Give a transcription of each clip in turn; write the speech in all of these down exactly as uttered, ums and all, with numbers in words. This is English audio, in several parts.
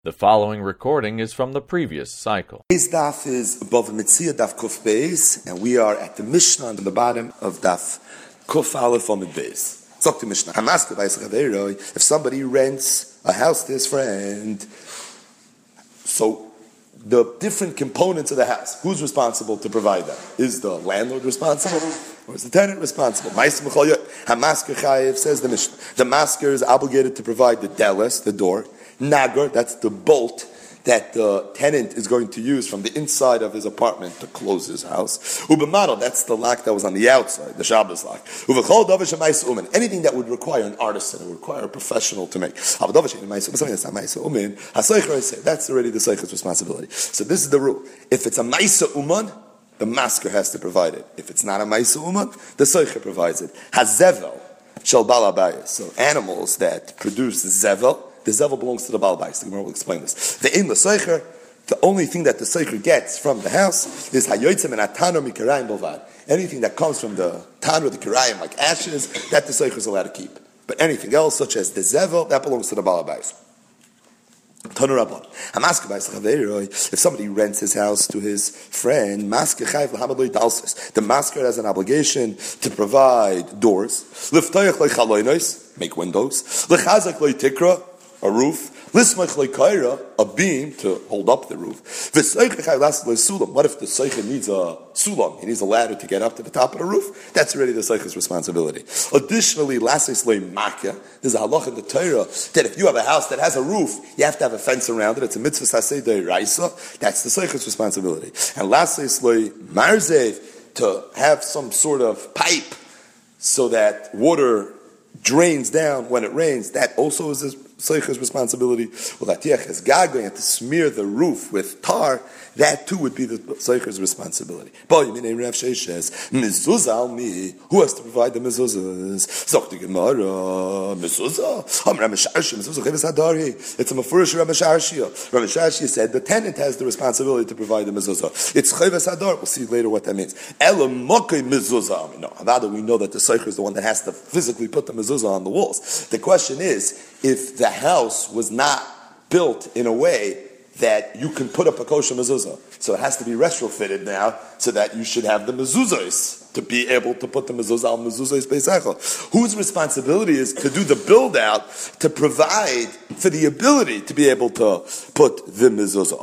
The following recording is from the previous cycle. Today's daf is above Mitzia daf Kuf Beis, and we are at the Mishnah on the bottom of daf Kuf Aleph Amid Beis. Zok the Mishnah. Hamaske Beis Chaveroi. If somebody rents a house to his friend, so the different components of the house, who's responsible to provide that? Is the landlord responsible, or is the tenant responsible? Hamaske Chayev, says the Mishnah. The masker is obligated to provide the deles, the door. Nagar, that's the bolt that the tenant is going to use from the inside of his apartment to close his house. Ubamaro, that's the lock that was on the outside, the Shabbos lock. Uvechol davar shemais umen, anything that would require an artisan, it would require a professional to make. That's already the seicher's responsibility. So this is the rule. If it's a maisa uman, the masker has to provide it. If it's not a maisa uman, the seicher provides it. Hazevel shel balabayis. So animals that produce zevel, the zevel belongs to the Baal Bayis. The Gemara will explain this. The in the seicher, the only thing that the seicher gets from the house is hayotzim and atano mikarayim bovad. Anything that comes from the tanur, the kirayim, like ashes, that the seicher is allowed to keep. But anything else, such as the zevel, that belongs to the Baal Bayis. If somebody rents his house to his friend, the masker has an obligation to provide doors, make windows, a roof, a beam to hold up the roof. What if the seicher needs a sulam? He needs a ladder to get up to the top of the roof. That's already the seicher's responsibility. Additionally, there's a halach in the Torah that if you have a house that has a roof, you have to have a fence around it. It's a mitzvah saseh deiraisa. That's the seicher's responsibility. And lastly, marzev, to have some sort of pipe so that water drains down when it rains. That also is his seicher's responsibility. Well, that has gaga, to smear the roof with tar, that too would be the seicher's responsibility. Who has to provide the mezuzahs? It's a mafurish Ramesharshia. Ramesharshia said the tenant has the responsibility to provide the mezuzah. It's chayvas hadar. We'll see later what that means. No, rather we know that the seicher is the one that has to physically put the mezuzah on the walls. The question is, if the house was not built in a way that you can put up a kosher mezuzah, so it has to be retrofitted now, so that you should have the mezuzahs to be able to put the mezuzah al mezuzahs beisachel. Whose responsibility is to do the build out to provide for the ability to be able to put the mezuzah?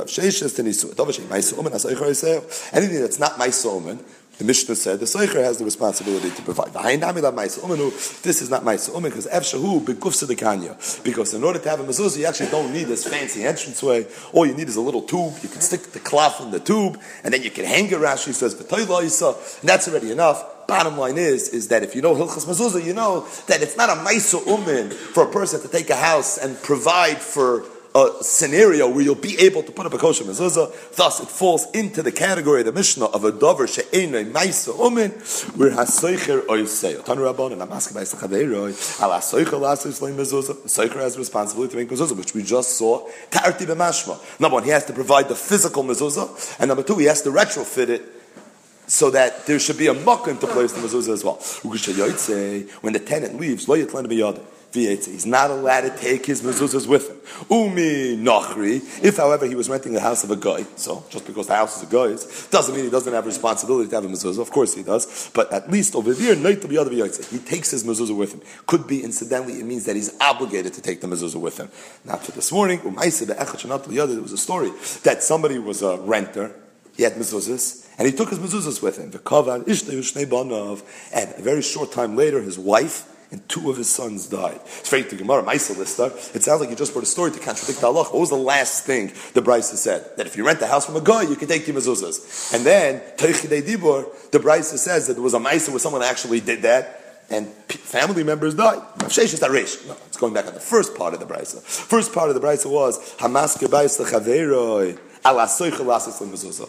Anything that's not ma'isa, the Mishnah said the seicher has the responsibility to provide. This is not ma'isa umen because efshahu begufsa dekanya. Because in order to have a mezuzah, you actually don't need this fancy entranceway. All you need is a little tube. You can stick the cloth in the tube, and then you can hang it. Rashi says v'toyla yisa, and that's already enough. Bottom line is, is that if you know hilchas mezuzah, you know that it's not a ma'isa umen for a person to take a house and provide for a scenario where you'll be able to put up a kosher mezuzah. Thus, it falls into the category of the Mishnah of a dover she'enei ma'isa umin, where haseicher oisei. Tanu Rabban and Hamaske Beis Chaveroi ala seicher lasos leim mezuzah. The seicher has the responsibility to make mezuzah, which we just saw. Tarti b'mashma. Number one, he has to provide the physical mezuzah, and number two, he has to retrofit it so that there should be a makom to place the mezuzah as well. When the tenant leaves, lo yitlan b'yad. He's not allowed to take his mezuzahs with him. Umi nachri. If, however, he was renting the house of a guy, so just because the house is a guy's, doesn't mean he doesn't have a responsibility to have a mezuzah. Of course he does. But at least over there, he takes his mezuzah with him. Could be, incidentally, it means that he's obligated to take the mezuzah with him. Not for this morning. There was a story that somebody was a renter. He had mezuzahs, and he took his mezuzahs with him. And a very short time later, his wife and two of his sons died. It's very to Gemara, Maisa Lister. It sounds like you just brought a story to contradict the halach. What was the last thing the Brisa said? That if you rent a house from a guy, you can take your mezuzahs. And then, Teichidei Dibur, the Brisa says that there was a Maisa where someone actually did that, and family members died. No, it's going back on the first part of the Brisa. First part of the Brisa was, Hamaske Beis Chaveroi, ala soichel lasis lemezuzah.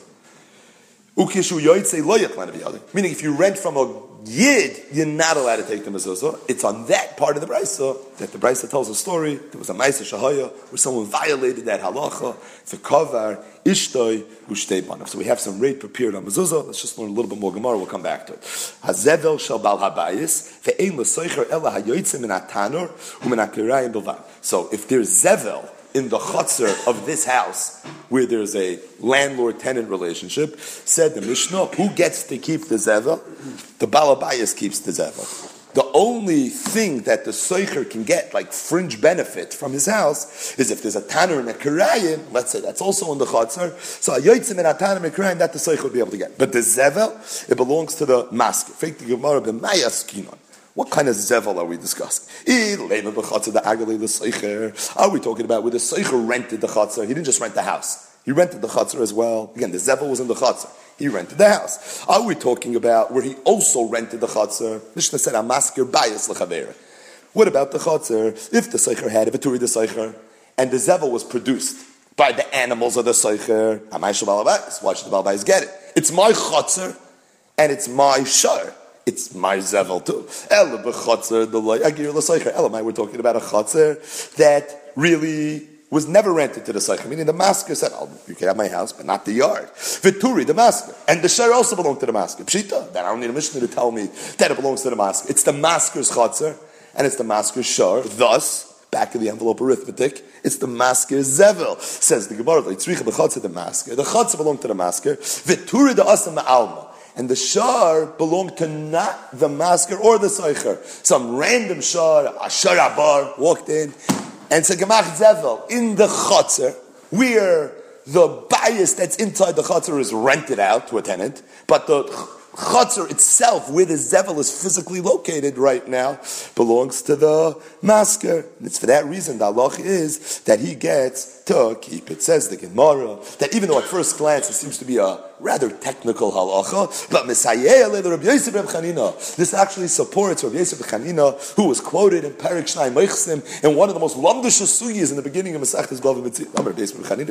Meaning, if you rent from a Yid, you're not allowed to take the mezuzah. It's on that part of the Brisa that the Brisa tells a story. There was a Maisa Shahaya where someone violated that halacha. The kavar ishtoi ushtei banav. So we have some rate prepared on mezuzah. Let's just learn a little bit more Gemara. We'll come back to it. Hazevel shel bal habayis ve'ein l'soicher ela hayoytzim min hatanur u'min hakirayim bilvad. So if there's zevel in the chutzner of this house, where there's a landlord-tenant relationship, said the Mishnah, who gets to keep the zevel? The balabayas keeps the zevel. The only thing that the soicher can get, like fringe benefit from his house, is if there's a tanner and a karayim, let's say that's also in the chutzner, so a yotzim and a tanner and a karayim, that the soicher would be able to get. But the zevel, it belongs to the masker. What kind of zevel are we discussing? Are we talking about where the soicher rented the chutzner? He didn't just rent the house. He rented the chutzner as well. Again, the zevel was in the chutzner. He rented the house. Are we talking about where he also rented the chutzner? Mishnah said, "Amasker bayis lechavera." What about the chutzner? If the soicher had a veturi the soicher, and the zevel was produced by the animals of the soicher, why should the balbayis get it? It's my chutzner, and it's my shar. It's my zevel too. Ela b'chutzner the agir l'soicher. Elamai, we're talking about a chutzner that really was never rented to the Seicher, meaning the masker said, oh, you can have my house, but not the yard. Vituri, the masker. And the shar also belonged to the masker. Pshita, then I don't need a Mishnah to tell me that it belongs to the masker. It's the masker's chotzer, and it's the masker's shar. Thus, back of the envelope arithmetic, it's the masker's zevel. Says the Gemara, Tzricha b'chotzer the masker. The chotzer belonged to the masker. Vituri the asam ma'alma. And the shar belonged to not the masker or the Seicher. Some random shar, a shar abar, walked in, and said, Gemach Zevel, in the Chotzer, where the bias that's inside the Chotzer is rented out to a tenant, but the Chotzer itself, where the Zevel is physically located right now, belongs to the masker. And it's for that reason the halach is that he gets to keep it. Says the Gemara, that even though at first glance it seems to be a rather technical halacha, but Messiah Rabbi Yosef Reb Chanina, this actually supports Rabbi Yosef Reb Chanina, who was quoted in Perek Shnai Meichsim in one of the most lumdishus sugiyas in the beginning of Masechtas Bava Metzia. Rabbi Yosef Reb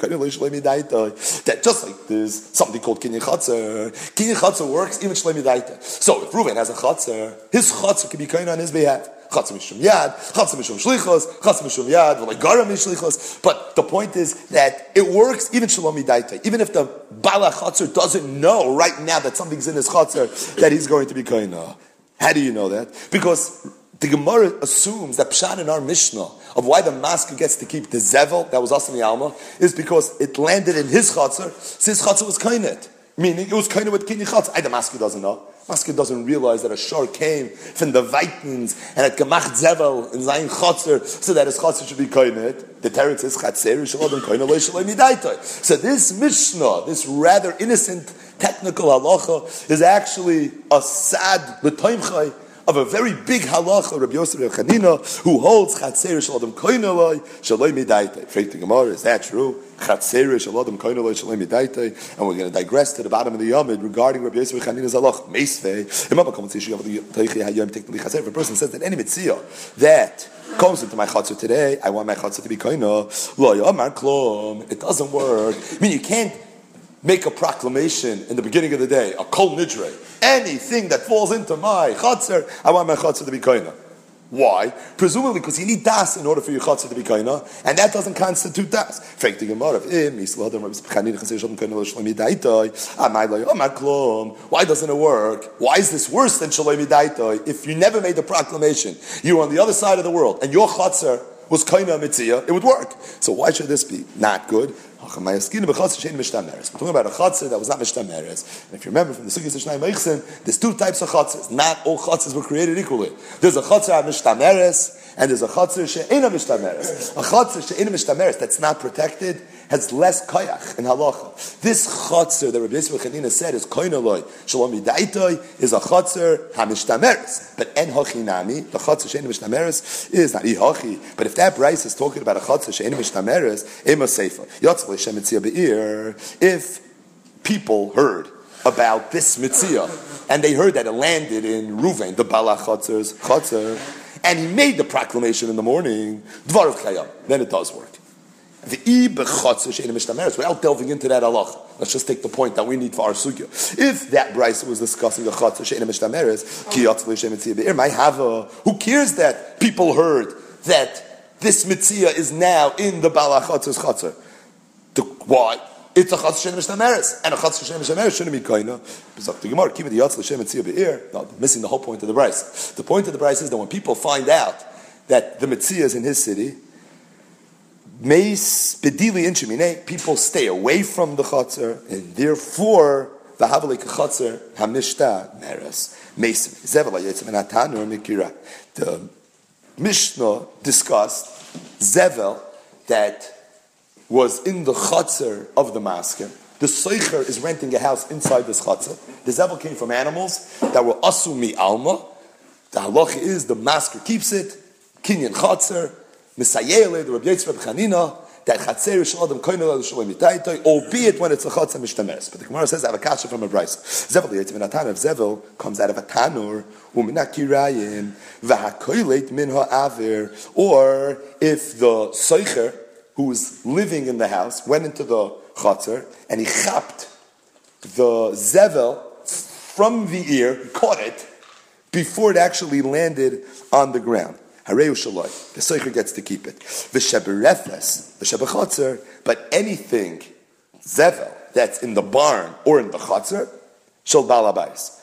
Chanina, that just like there's something called Kinyan Chatzer, Kinyan Chatzer works even Shleimi Daita. So if Reuven has a Chatzer, his Chatzer can be kind on his behalf. Chatzer mishum yad, chatzer mishum shlichos, chatzer mishum yad, v'legara mishlichos. But the point is that it works even shalom midaita. Even if the bala chatzer doesn't know right now that something's in his chatzer, that he's going to be koina. How do you know that? Because the Gemara assumes that pshat in our Mishnah of why the masker gets to keep the zevel that was asami alma is because it landed in his chatzer. So his chatzer was koinet, meaning it was koinet with kinyan chatzer. I the masker doesn't know. Masker doesn't realize that a shor came from the Vikings and at Gemach Zevel in Zayin Chotzer, so that his Chotzer should be koinet. The teretz is Chatzer Shalom Koinah Lo Shalom Midaitoi. So this Mishnah, this rather innocent technical halacha, is actually a sad l'toimchai of a very big halacha, Rabbi Yosef Reb Chanina, who holds Chatzer Shalom Koinah Lo Shalom Midaitoi. Freit the Gemara, is that true? Chatzer Shalom Koinah Lo Shalom Midaitoi, and we're going to digress to the bottom of the Yomid regarding Rabbi Yosef Reb Chanina's halacha. Meisvei, imam commentation of the Teichi Hayom Tekli Chatzer. If a person says that any mitzvah that comes into my Chatzer today, I want my Chatzer to be Koinah. Lo Yomar Klom. It doesn't work. I mean, you can't make a proclamation in the beginning of the day, a kol nidre. Anything that falls into my Chatzer, I want my Chatzer to be Koinah. Why? Presumably because you need das in order for your Chatzer to be Koinah, and that doesn't constitute das. Why doesn't it work? Why is this worse than Shalom Midaitoi? If you never made the proclamation, you were on the other side of the world, and your Chatzer was Koinah Mitzia, it would work. So why should this be not good? We're talking about a chatzir that was not mishtameres. And if you remember from the Sugis Shnai Meichsim, there's two types of chatzers. Not all chatzers were created equally. There's a chatzir mishtameres, and there's a chatzir she'ena mishtameres. A chatzir she'ena mishtameres that's not protected has less koyach in halacha. This chatzir that Rabbi Yosef Chanina said is koinaloi shalom midaitoi is a chatzir hamishtameres. But en hochinami, the chatzir she'ena mishtameres is not ihachi. But if that Bryce is talking about a chatzir she'ena mishtameres, ema seifa. If people heard about this mitzvah and they heard that it landed in Ruvain, the Balach Chatzer's Chatzer, and he made the proclamation in the morning, Dvar of Chayam, then it does work. Without delving into that halacha, let's just take the point that we need for our sugya. If that Bryce was discussing the Chatzer she'ena mishtameres, ki yatzle she'mitzia be'ir, my hava, who cares that people heard that this mitzvah is now in the Balach Chatzer's Chatzer? Why? It's a chatzah she'ena mishtameres, and a chatzah she'ena mishtameres shouldn't be koina. B'zak the Gemara, kiva the yatzle she'em etzia be'ir. No, missing the whole point of the Bryce. The point of the Bryce is that when people find out that the mitzvah is in his city, Meis bedili inchimine, people stay away from the chatzar, and therefore the havalik chatzar hamishta meres meis zevel hayetzim and atanur mikira. The Mishnah discussed zevel that was in the chatzar of the masker. The soicher is renting a house inside this chatzar. The zevel came from animals that were asumi alma. The halacha is the masker keeps it, kinyan chatzar. Misayele, the Rabbi Yitzchak Chanina, that Chatzer Shalom Koinel Shalom Yitaitoi, albeit when it's a Chatzah Mishtameres. But the Gemara says, I have a kasha from a Bryce. Zevel Yitzim Natan of Zevel comes out of a Tanur, Uminakirayim, Vahakoilet Minha Avir, or if the Soicher, who was living in the house, went into the Chatzar, and he chapped the Zevel from the ear, he caught it, before it actually landed on the ground. Hareu shaloi. The soicher gets to keep it. V'sheberefes, v'shebechotzer, but anything, zevel, that's in the barn or in the chotzer, shall balabais.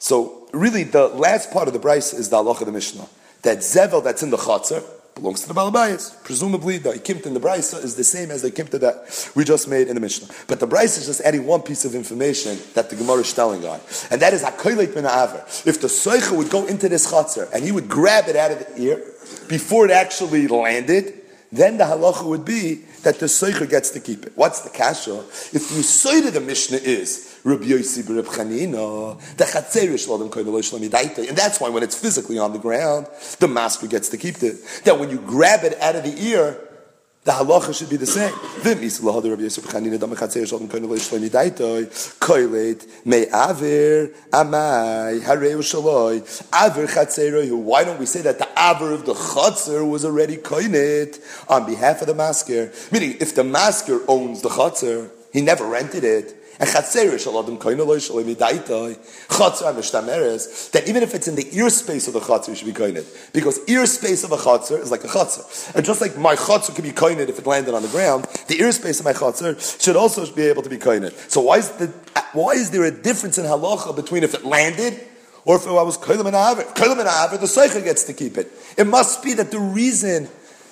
So really the last part of the Bryce is the halacha of the Mishnah. That zevel that's in the chotzer belongs to the balabais. Presumably the ikimt in the Bryce is the same as the ikimt that we just made in the Mishnah. But the Bryce is just adding one piece of information that the Gemara is telling on. And that is hakoilet min ha'aver. If the soicher would go into this chotzer and he would grab it out of the ear before it actually landed, then the halacha would be that the soicher gets to keep it. What's the kasha? If the soicher of the Mishnah is Rabbi Yossi b'Reb Chanina, the Chatzer Shalom Koinel Shalom Yitaitoi, and that's why when it's physically on the ground, the masker gets to keep it. That when you grab it out of the ear, the halacha should be the same. V'mis lahad Rabbi Yossi b'Reb Chanina, the Chatzer Shalom Koinel Shalom Yitaitoi, koilet me aver amai hareu shaloi aver Chatzer. Why don't we say that the aver of the Chatzer was already koinet on behalf of the masker? Meaning, if the masker owns the Chatzer, he never rented it. And Chatzer Shalom Koinel Shalom Yitaitoi, Chatzer Mishtameres, that even if it's in the ear space of the Chatzer, you should be koinet. Because ear space of a Chatzer is like a Chatzer. And just like my Chatzer could be koinet if it landed on the ground, the ear space of my Chatzer should also be able to be koinet. So why is, the, why is there a difference in halacha between if it landed or if it was koilim and aver? Koilim and aver, the soicher gets to keep it. It must be that the reason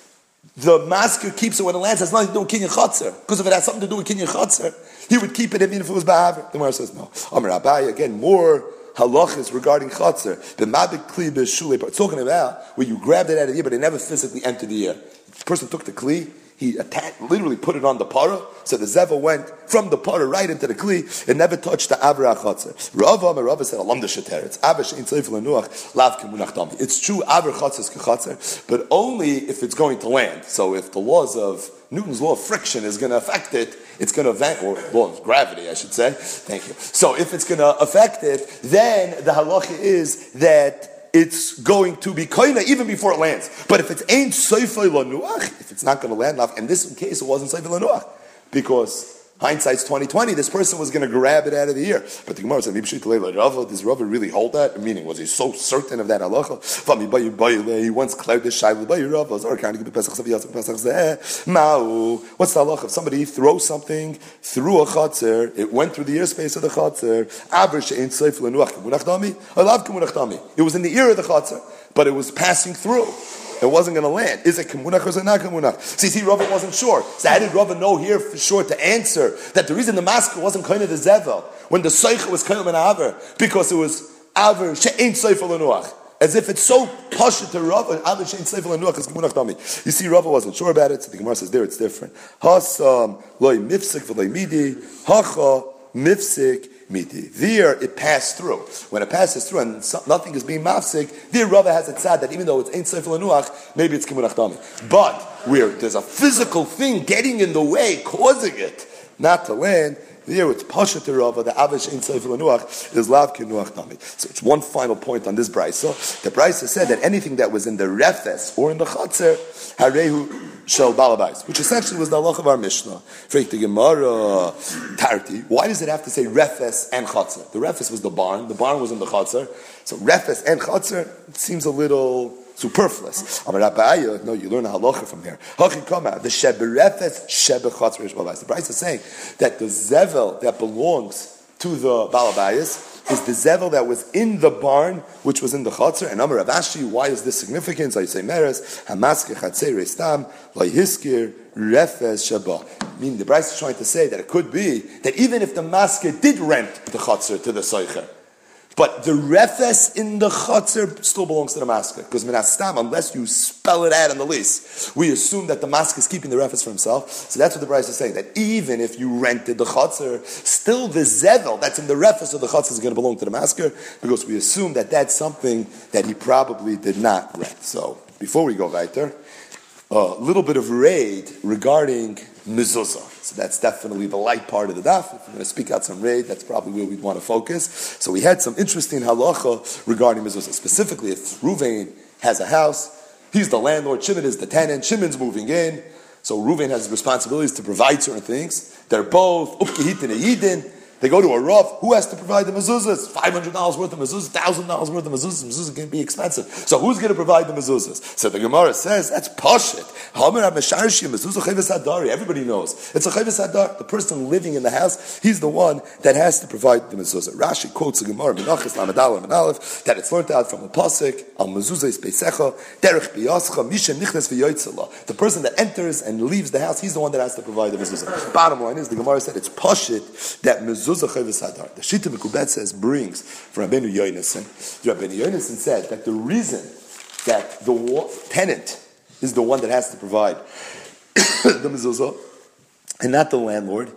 the masker keeps it when it lands has nothing to do with kinyan Chatzer. Because if it has something to do with kinyan Chatzer, he would keep it even if it was ba'aver. The Gemara says no. Amar Abaye, again, more halachas regarding Chatzer. The mabik kli b'shulei, it's talking about where you grabbed it out of the ear, but it never physically entered the ear. The person took the kli, he attacked, literally put it on the para, so the zevel went from the para right into the kli, it never touched the avra Chatzer. Rava, my Rava said, alam d'sheter, it's avra she'in tzayif l'nuach, lav k'munach dami. It's true, avra Chatzer is k'Chatzer, but only if it's going to land. So if the laws of Newton's law of friction is going to affect it, it's going to affect, or law of gravity, I should say. Thank you. So if it's going to affect it, then the halacha is that it's going to be koina even before it lands. But if it's ain't soifei lanuach, if it's not going to land off, in this case it wasn't soifei lanuach, because hindsight's twenty twenty, this person was going to grab it out of the ear. But the Gemara said, does Rava really hold that? Meaning, was he so certain of that halacha? He once clouded the shayla by Rava. What's the halacha? If somebody throws something through a chatzer, it went through the ear space of the chatzer. It was in the ear of the chatzer, but it was passing through. It wasn't going to land. Is it kemunach or is it not kemunach? See, see, Rava wasn't sure. So how did Rava know here for sure to answer that the reason the masker wasn't koine the zevel when the soicha was koine and aver? Because it was aver she'ain soifel lenuach. As if it's so pashut to Rava, aver she'ain soifel lenuach is kemunach dami. You see, Rava wasn't sure about it, so the Gemara says there it's different. Hasam loy mifsik v'loy midi hacha mifsik. There it passed through. When it passes through and so, nothing is being mafsik, there Rava has it sad that even though it's ain't seifel anuach, maybe it's kimunach dami. But where there's a physical thing getting in the way, causing it not to land, there it's pasha to Rava, the avish ain't seifel anuach is lav kinuach dami. So it's one final point on this brayso. The brayso said that anything that was in the refes or in the chatzer, harehu shel balabais, which essentially was the halach of our Mishnah. Freik the Gemara, Tarti. Why does it have to say refes and chatzar? The refes was the barn. The barn was in the chatzar. So refes and chatzar, it seems a little superfluous. Amar Abaye, no, you learn a halacha from here. Hachikama, the sheberefes shebechatzar ish balabais. The Bryce is saying that the zevel that belongs to the Balabayas is the zevel that was in the barn, which was in the Chatzar. And Amar Rav Ashi, why is this significant? I say Meres, Hamaske Chatzei Restam, Loihiskir, Refes Shabbat. Meaning the Bryce is trying to say that it could be that even if the masker did rent the Chatzar to the Soicher, but the refes in the chutzner still belongs to the masker. Because minastam, unless you spell it out in the lease, we assume that the masker is keeping the refes for himself. So that's what the Bryce is saying, that even if you rented the chutzner, still the zevel that's in the refes of the chutzner is going to belong to the masker, because we assume that that's something that he probably did not rent. So, before we go weiter, a little bit of raid regarding mezuzah. So that's definitely the light part of the daf. If we're going to speak out some raid, that's probably where we'd want to focus. So we had some interesting halacha regarding mezuzah. Specifically, if Ruvain has a house, he's the landlord, Shimon is the tenant, Shimon's moving in, so Ruvain has responsibilities to provide certain things. They're both upkehit and yidin. They go to a Rav. Who has to provide the mezuzahs? five hundred dollars worth of mezuzahs, one thousand dollars worth of mezuzahs. Mezuzahs can be expensive. So who's going to provide the mezuzahs? So the Gemara says, that's pashit. Everybody knows. It's a chayvus hadar. The person living in the house, he's the one that has to provide the mezuzah. Rashi quotes the Gemara, Menachos Lamed Aleph and Aleph, that it's learned out from the pasuk, Al mezuzah is peisecha, derech biyascha, mishem nichnes v'yoytzela. The person that enters and leaves the house, he's the one that has to provide the mezuzah. Bottom line is, the Gemara said it's pashit that mezuzah. The Shita Mekubet says brings from Rabbeinu Yonason. Rabbeinu Yonason said that the reason that the tenant is the one that has to provide the mezuzah and not the landlord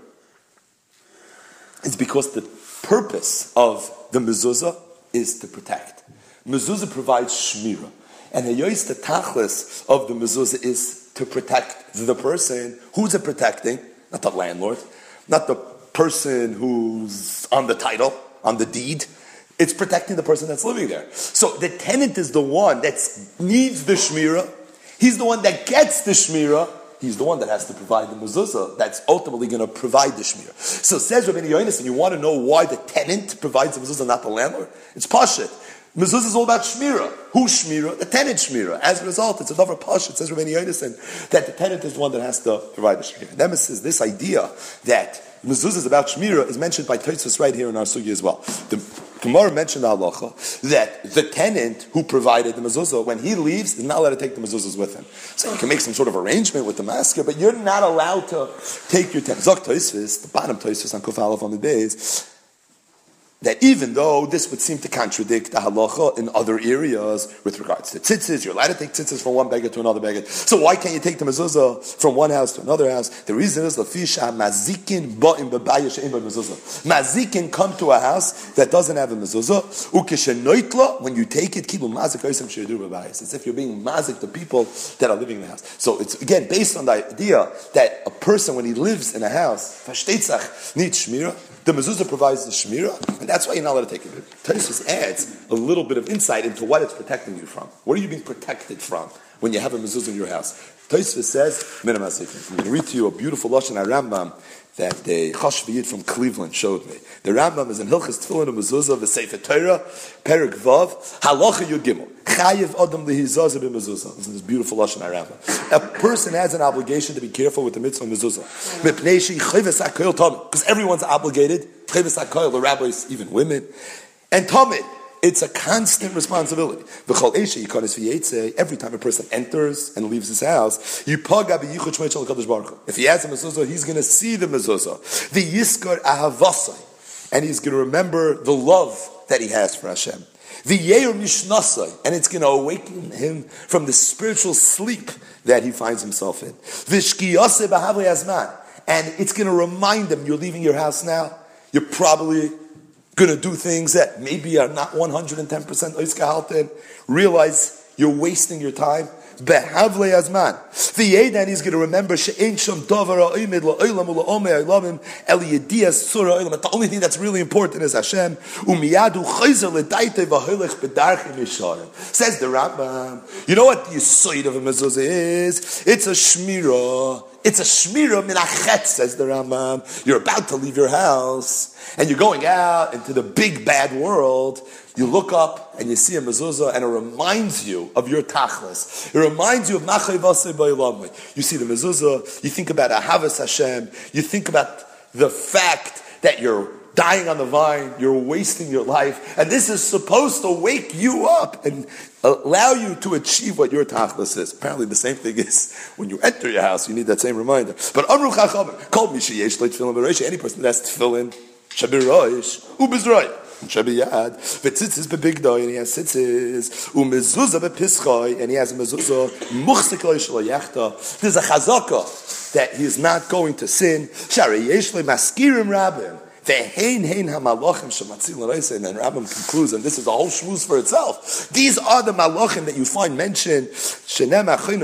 is because the purpose of the mezuzah is to protect. Mezuzah provides shmira, and the yois the tachlis of the mezuzah is to protect the person. Who's it protecting? Not the landlord, not the person who's on the title, on the deed. It's protecting the person that's living there. So the tenant is the one that needs the shmira. He's the one that gets the shmira. He's the one that has to provide the mezuzah that's ultimately going to provide the shmira. So says Rabbeinu Yonason, you want to know why the tenant provides the mezuzah, not the landlord? It's pashut. Mezuzah is all about shmira. Who's shmira? The tenant shmira. As a result, it's another pashut. It says Rabbeinu Yonason that the tenant is the one that has to provide the shmira. And then it says this idea that mezuzah is about shmira is mentioned by Tosfos right here in our sugi as well. The Gemara mentioned the halacha that the tenant who provided the mezuzah, when he leaves, is not allowed to take the mezuzahs with him. So you can make some sort of arrangement with the masker, but you're not allowed to take your tenant. Zok Tosfos, the bottom Tosfos on Kuf Aleph on the days, that even though this would seem to contradict the halacha in other areas with regards to tzitzis, you're allowed to take tzitzis from one beggar to another beggar. So why can't you take the mezuzah from one house to another house? The reason is lafisha mazikin ba'im b'bayah she'im b'mezuzah. Mazikin come to a house that doesn't have a mezuzah. Ukeshenoitla, when you take it, kibu mazik oisem she'edu b'bayah. It's if you're being mazik the people that are living in the house. So it's again based on the idea that a person when he lives in a house, fashteitzach, needs shmira. The mezuzah provides the shmira, and that's why you're not allowed to take it. Tosfos adds a little bit of insight into what it's protecting you from. What are you being protected from when you have a mezuzah in your house? Tosfos says, I'm going to read to you a beautiful lashon Rambam that the Chashviyid from Cleveland showed me. The Rambam is in Hilchos Tefillin and Mezuzah of the Sefer Torah, Perek Vav, Halacha Yud Gimel. Chayiv Adam lehizazah b'mezuzah. This is this beautiful lashon Rambam. A person has an obligation to be careful with the mitzvah of mezuzah. Because everyone's obligated. The rabbis, even women. And Tamid. It's a constant responsibility. Every time a person enters and leaves his house, if he has a mezuzah, he's going to see the mezuzah. The yiskar ahavasai, and he's going to remember the love that he has for Hashem. The yeir mishnasai, and it's going to awaken him from the spiritual sleep that he finds himself in. V'shkiyase b'havli azman, and it's going to remind him, you're leaving your house now, you're probably going to do things that maybe are not one hundred ten percent oiskahalten. Realize you're wasting your time. Behavle azman. V'yedan, he's going to remember she'ein shom davar ha'omed la'olam u'la'omei ha'olamim el yediyas surah ha'olam. The only thing that's really important is Hashem. U'miyadu chayzer l'daitei v'holech b'darchim yisharim. Says the Rambam. You know what the yisoid of a mezuzah is? It's a shmira. It's a shmira min achetz, says the Rambam. You're about to leave your house, and you're going out into the big bad world. You look up and you see a mezuzah, and it reminds you of your tachlis. It reminds you of nachay vasei ba'olamai. You see the mezuzah. You think about ahavas Hashem. You think about the fact that you're dying on the vine, you're wasting your life, and this is supposed to wake you up and allow you to achieve what your tachlis is. Apparently the same thing is when you enter your house, you need that same reminder. But Amru Chachamim, called me sheyesh lo tefillin b'rosh, any person that has tefillin, shebirosh, ubizroy, shebiyad, v'tzitzis bebigdoi, and he has tzitzis, umezuzah bepischoi, and he has a mezuzah, muchzik lo yishlo yachta. There's a chazaka that he is not going to sin. Shari yesh lo maskirim rabbim. And then Rambam concludes, and this is a whole shmuz for itself. These are the malachim that you find mentioned. This is the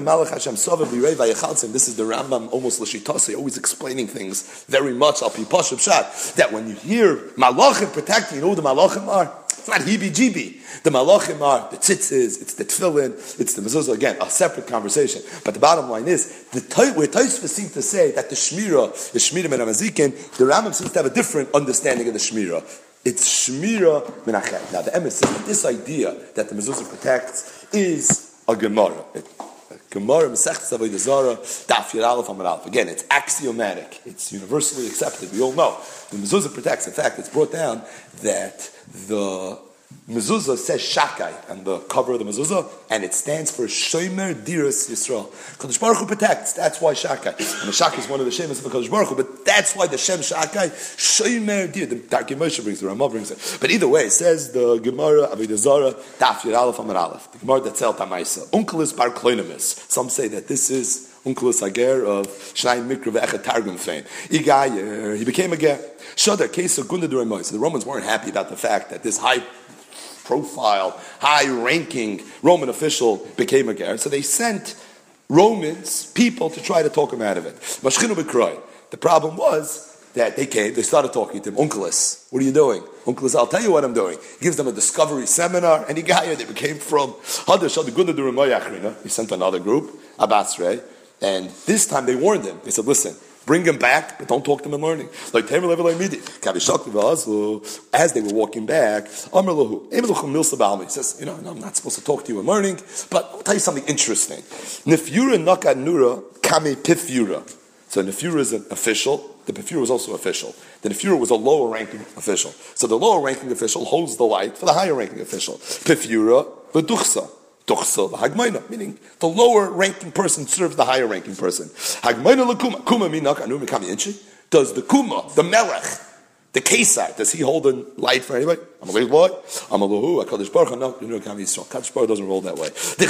Rambam, almost l'shitase, always explaining things very much al pi pashut pshat. That when you hear malachim protecting, you know who the malachim are? It's not heebie-jeebie. The malachim are the tzitzis, it's the tefillin, it's the mezuzah. Again, a separate conversation. But the bottom line is, the where Tosfos seems to say that the shmira is shmira min hamazikin, the Rambam seems to have a different understanding of the shmira. It's shmira min hachet. Now the emes says that this idea that the mezuzah protects is a gemara. It, Gemara Masechtas Avodah Zarah Daf Yud Aleph Amud Aleph. Again, it's axiomatic. It's universally accepted. We all know the mezuzah protects. In fact, it's brought down that the mezuzah says Shakai on the cover of the mezuzah, and it stands for Shomer Diras Yisrael. Kadosh Baruch Hu protects. That's why Shakai. And the Shakai is one of the shemas of Kadosh Baruch Hu, but that's why the Shem Shakai Shomer Dir. The Darkei Moshe brings the Ramah brings it. But either way, it says the Gemara Avodah Zarah Daf Yud Aleph Amud Aleph. The Gemara that sells Tamaisa. Unkelis Bar Kloinimus. Some say that this is Unkelis Hager of Shnai Mikra Ve'echet Targum Fein. Igayer, he became a ger. Shadar case of Gunda Durei Mois. The Romans weren't happy about the fact that this high profile, high-ranking Roman official became a ger. So they sent Romans, people, to try to talk him out of it. Mashchinu b'kroi. The problem was that they came, they started talking to him. Unkelis, what are you doing? Unkelis, I'll tell you what I'm doing. He gives them a discovery seminar, and he got here. They became from Hadash, the Gunda Durei Mois. He sent another group, Abasrei, and this time they warned him. They said, listen, bring him back, but don't talk to him in learning. Like as they were walking back, he says, you know, no, I'm not supposed to talk to you in learning, but I'll tell you something interesting. Nefura naka nura kame pifura. So Nefura is an official. The Pifura was also official. The Nefura was a lower ranking official. So the lower ranking official holds the light for the higher ranking official. Pifura v'duchsa. Duchsa hagmaina, meaning the lower ranking person serves the higher ranking person. Hagmaina lekuma. Kuma minak anu mikami inchi. Does the kuma, the melech, the kesar, does he hold a light for anybody? I'm a little boy. I'm a lahu. HaKadosh Baruch Hu, no, you know, HaKadosh Baruch doesn't roll that way.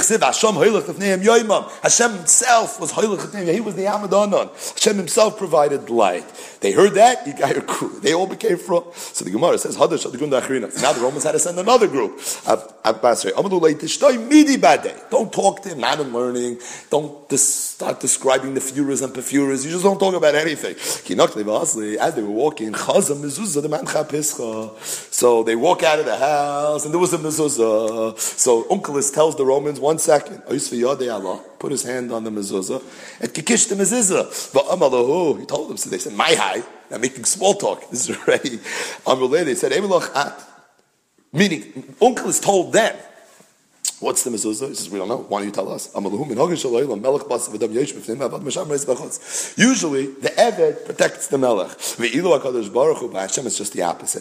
Hashem himself was hoylech. He was the Hamadonon. Hashem himself provided light. They heard that, you got your crew. They all became from. So the Gemara says, now the Romans had to send another group. Don't talk to him, not in learning. Don't dis- start describing the furas and pefuras. You just don't talk about anything. As they were walking, so they walk out of the house, and there was a mezuzah. So Unkelis tells the Romans, one second, put his hand on the mezuzah, and kikish the mezuzah. He told them, so they said, my high. They're making small talk. This is already Amrulay. They said, meaning, Unkelis told them, what's the mezuzah? He says, we don't know. Why don't you tell us? Usually, the Eved protects the Melech. Hashem is just the opposite.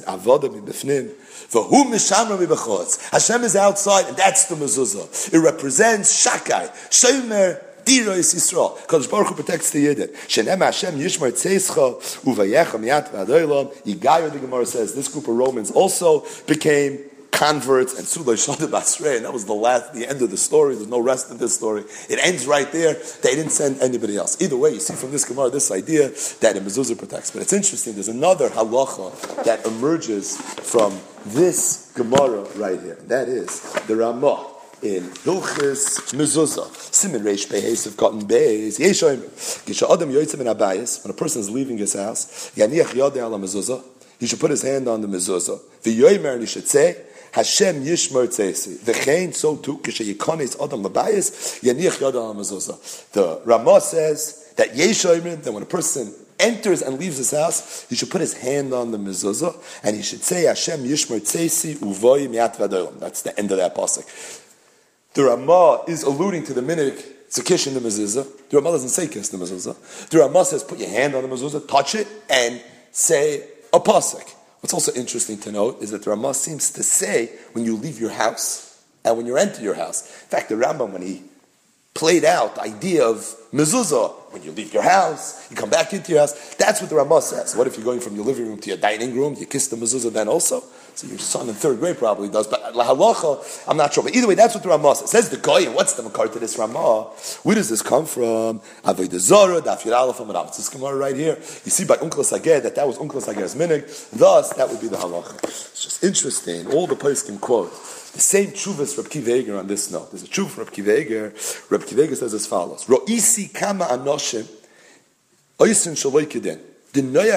Hashem is outside, and that's the mezuzah. It represents Shakai, Shomer, Dira is Yisrael. Kadosh Baruch Hu protects the Yidden. Shenem Hashem Yishmar Tzeischa Uvayecha Miyat V'Adoylam. Yigayer, the Gemara says, this group of Romans also became converts, and Sulay Shadeh Basrei, and that was the last, the end of the story. There's no rest of this story. It ends right there. They didn't send anybody else. Either way, you see from this Gemara this idea that a mezuzah protects. But it's interesting. There's another halacha that emerges from this Gemara right here. That is the Ramah in Hilchis Mezuzah. Simin Reish Beis of Cotton Beis. Yeshoim Gisha Adam Yotzim in Abayis. When a person is leaving his house, Yaniach Yodei Ala Mezuzah. He should put his hand on the mezuzah. The Yoimer, and he should say, Hashem Yishmer Tzesi. V'chein, so too, Kisha Yikonis Adam Labayis, Yaniach Yodei Ala Mezuzah. The Ramah says that Yeshoim, that when a person enters and leaves his house, he should put his hand on the mezuzah, and he should say, Hashem Yishmer Tzesi, Uvoy Miat V'Adoylam. That's the end of that pasuk. The Ramah is alluding to the minhag to kish in the mezuzah. The Ramah doesn't say kiss the mezuzah. The Ramah says put your hand on the mezuzah, touch it, and say a pasuk. What's also interesting to note is that the Ramah seems to say when you leave your house and when you enter your house. In fact, the Rambam, when he played out the idea of mezuzah, when you leave your house, you come back into your house, that's what the Ramah says. What if you're going from your living room to your dining room, you kiss the mezuzah then also? So your son in third grade probably does, but la halacha, I'm not sure. But either way, that's what the Ramah says. Says the Goyim, what's the makar to this Ramah? Where does this come from? Avodah Zarah, Daf Yud Aleph Amud Aleph. This Gemara right here. You see by Unkel Sageh that that was Unkel Sageh's minig. Thus, that would be the halacha. It's just interesting. All the poskim quote the same chuvas Reb Kiva Eger on this note. There's a chuv from Reb Kiva Eger. Reb Kiva Eger says as follows: Ro'isi kama anoshim oisin shaloi kiden. When they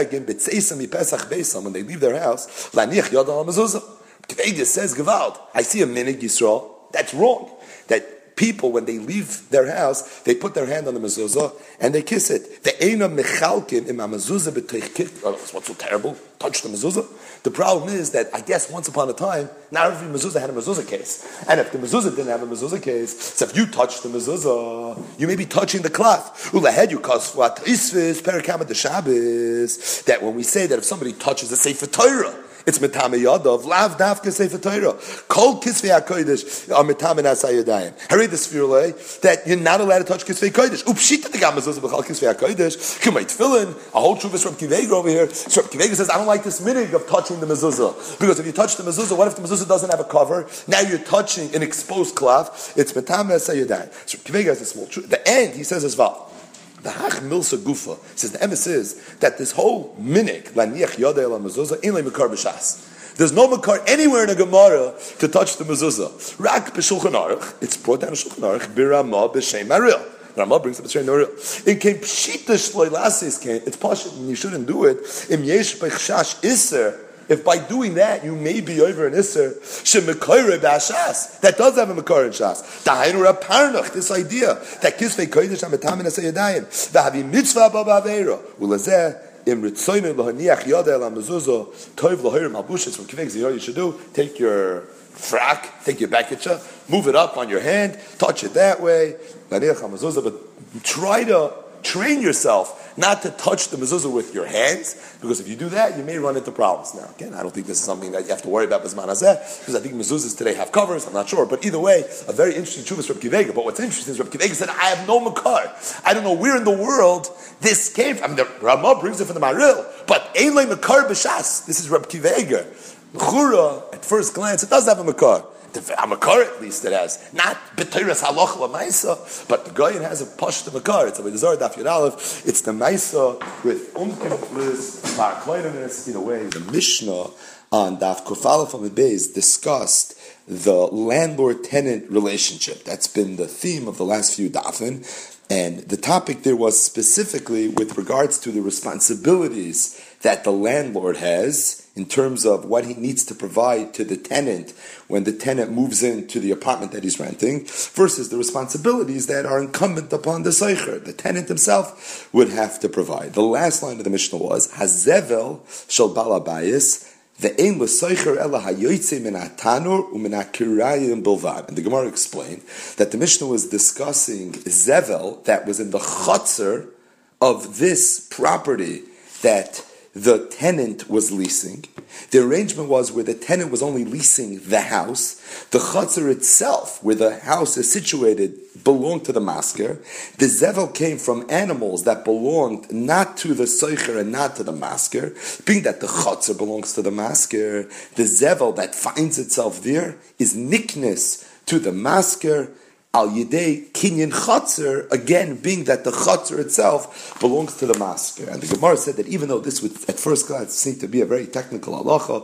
leave their house, Laniach Yad al Mezuzah. Kvegas says, Gevald, I see a minig Yisrael. That's wrong. That people, when they leave their house, they put their hand on the mezuzah and they kiss it. The Eina Mechalkin im mezuzah b'teich. Oh, what's so terrible? Touch the mezuzah. The problem is that I guess once upon a time, not every mezuzah had a mezuzah case, and if the mezuzah didn't have a mezuzah case, so if you touch the mezuzah, you may be touching the cloth. Ulahed you cause what isvis perakama de Shabbos. That when we say that if somebody touches the Sefer Torah, it's metame yadav, lav dafka sefer Torah. Kol kisvei hakodesh are metame nasayadayim. Hurry the sfirle that you're not allowed to touch kisvei kodesh. Upshita the gamazos b'chal kisvei hakodesh. Kumay tefillin. A whole truth is from Kivega over here. So Kivega says, I don't like this minig of touching the mezuzah because if you touch the mezuzah, what if the mezuzah doesn't have a cover? Now you're touching an exposed cloth. It's metame nasayadayim. So Kivega has a small truth. The end he says as well. The Hach Milsa Gufa says the emes is that this whole minik laniach yadei la mezuzah in le makar b'shas. There's no makar anywhere in a Gemara to touch the mezuzah. Rak b'shulchan aruch. It's brought down in Shulchan Aruch b'Ramah b'shem Aril. Ramah brings up the Shem Aril. It came pshita shloi lasis came. It's pashut and you shouldn't do it. Im yesh b'chshash iser. If by doing that you may be over an iser, shemekayre b'ashas, that does have a mekar in shas. Dahainu raparnach, this idea that kisvei kodesh hametamin asayadayim, v'havi mitzvah b'aveira ulazeh im ritzoynu lahaniach yadei la mezuzah toiv lahirim habushis from kiveg ziyah. You should do take your frak, take your bakitcha, move it up on your hand, touch it that way, laniach hamezuzah, but try to train yourself not to touch the mezuzah with your hands, because if you do that, you may run into problems. Now, again, I don't think this is something that you have to worry about b'zman hazeh, because I think mezuzahs today have covers, I'm not sure. But either way, a very interesting truth is Reb Kivega. But what's interesting is Reb Kivega said, I have no makar. I don't know where in the world this came from. I mean, the Ramah brings it from the Maril, but ein le makar b'shas. This is Reb Kivega. L'chura, at first glance, it does have a makar. The Amakar at least it has. Not B'Teiras Halach L'Maisa, but the Goyen has a Pashta Makar. It's a Avodah Daf Yud Aleph. It's the Maisa with Umkemplis, Markleininus, in a way. The Mishnah on Daf Kuf Aleph Amud Beis discussed the landlord-tenant relationship. That's been the theme of the last few dafin. And the topic there was specifically with regards to the responsibilities that the landlord has in terms of what he needs to provide to the tenant when the tenant moves into the apartment that he's renting, versus the responsibilities that are incumbent upon the seicher. The tenant himself would have to provide. The last line of the Mishnah was, Hazevel shel bal habayis, ve'ein l'seicher ela hayoytze min hatanur u'min hakirayim bilvad. And the Gemara explained that the Mishnah was discussing Zevel that was in the chotzer of this property that the tenant was leasing. The arrangement was where the tenant was only leasing the house. The chutzner itself, where the house is situated, belonged to the masker. The zevel came from animals that belonged not to the soicher and not to the masker. Being that the chutzner belongs to the masker, the zevel that finds itself there is nickness to the masker. Al Yidei Kinyan Chatzar, again, being that the Chatzar itself belongs to the masker. And the Gemara said that even though this would at first glance seem to be a very technical halacha,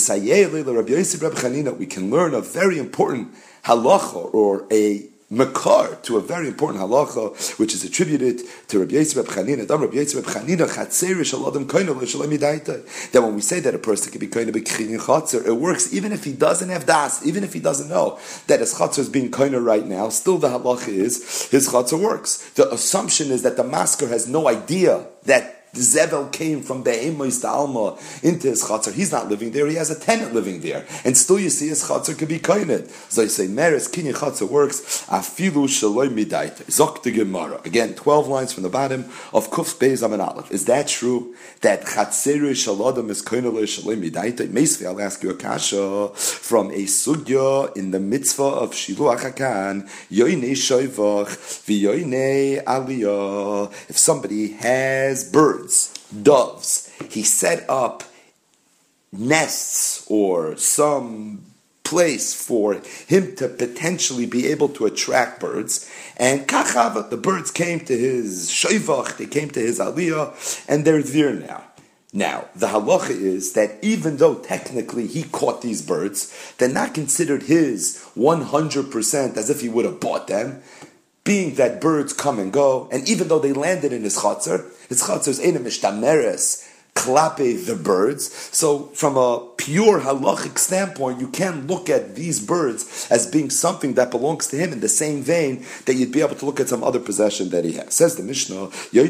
we can learn a very important halacha or a makar to a very important halacha, which is attributed to Rabbi Yossi Reb Chanina. Rabbi Yossi Reb Chanina chatzerish aladam koina l'shalom yidaita. That when we say that a person can be koina b'kchinyin chatzer, it works even if he doesn't have das, even if he doesn't know that his chatzer is being koina right now. Still, the halacha is his chatzer works. The assumption is that the masker has no idea that Zevel came from Be'emois to Alma into his chatzar. He's not living there. He has a tenant living there. And still you see his chatzar could be koined. So I say, Meres Kinyan chatzar works. Afilu shaloi midaita. Zok the Gemara. Again, twelve lines from the bottom of Kuf Beis Amen Aleph. Is that true? That chatzere shalodam is koined shaloi midaita? Meisvi, I'll ask you a kasha from a sugya in the mitzvah of Shiluach HaKan. Yoinei shoivach v'yoinei aliyah. If somebody has birds, doves, he set up nests or some place for him to potentially be able to attract birds, and kachav, the birds came to his shoivach, they came to his aliyah, and they're there now. Now, the halacha is that even though technically he caught these birds, they're not considered his one hundred percent as if he would have bought them, being that birds come and go, and even though they landed in his chatzar, his chatzar is eina mishtameres, klape the birds. So from a pure halachic standpoint, you can't look at these birds as being something that belongs to him in the same vein that you'd be able to look at some other possession that he has. Says the Mishnah, the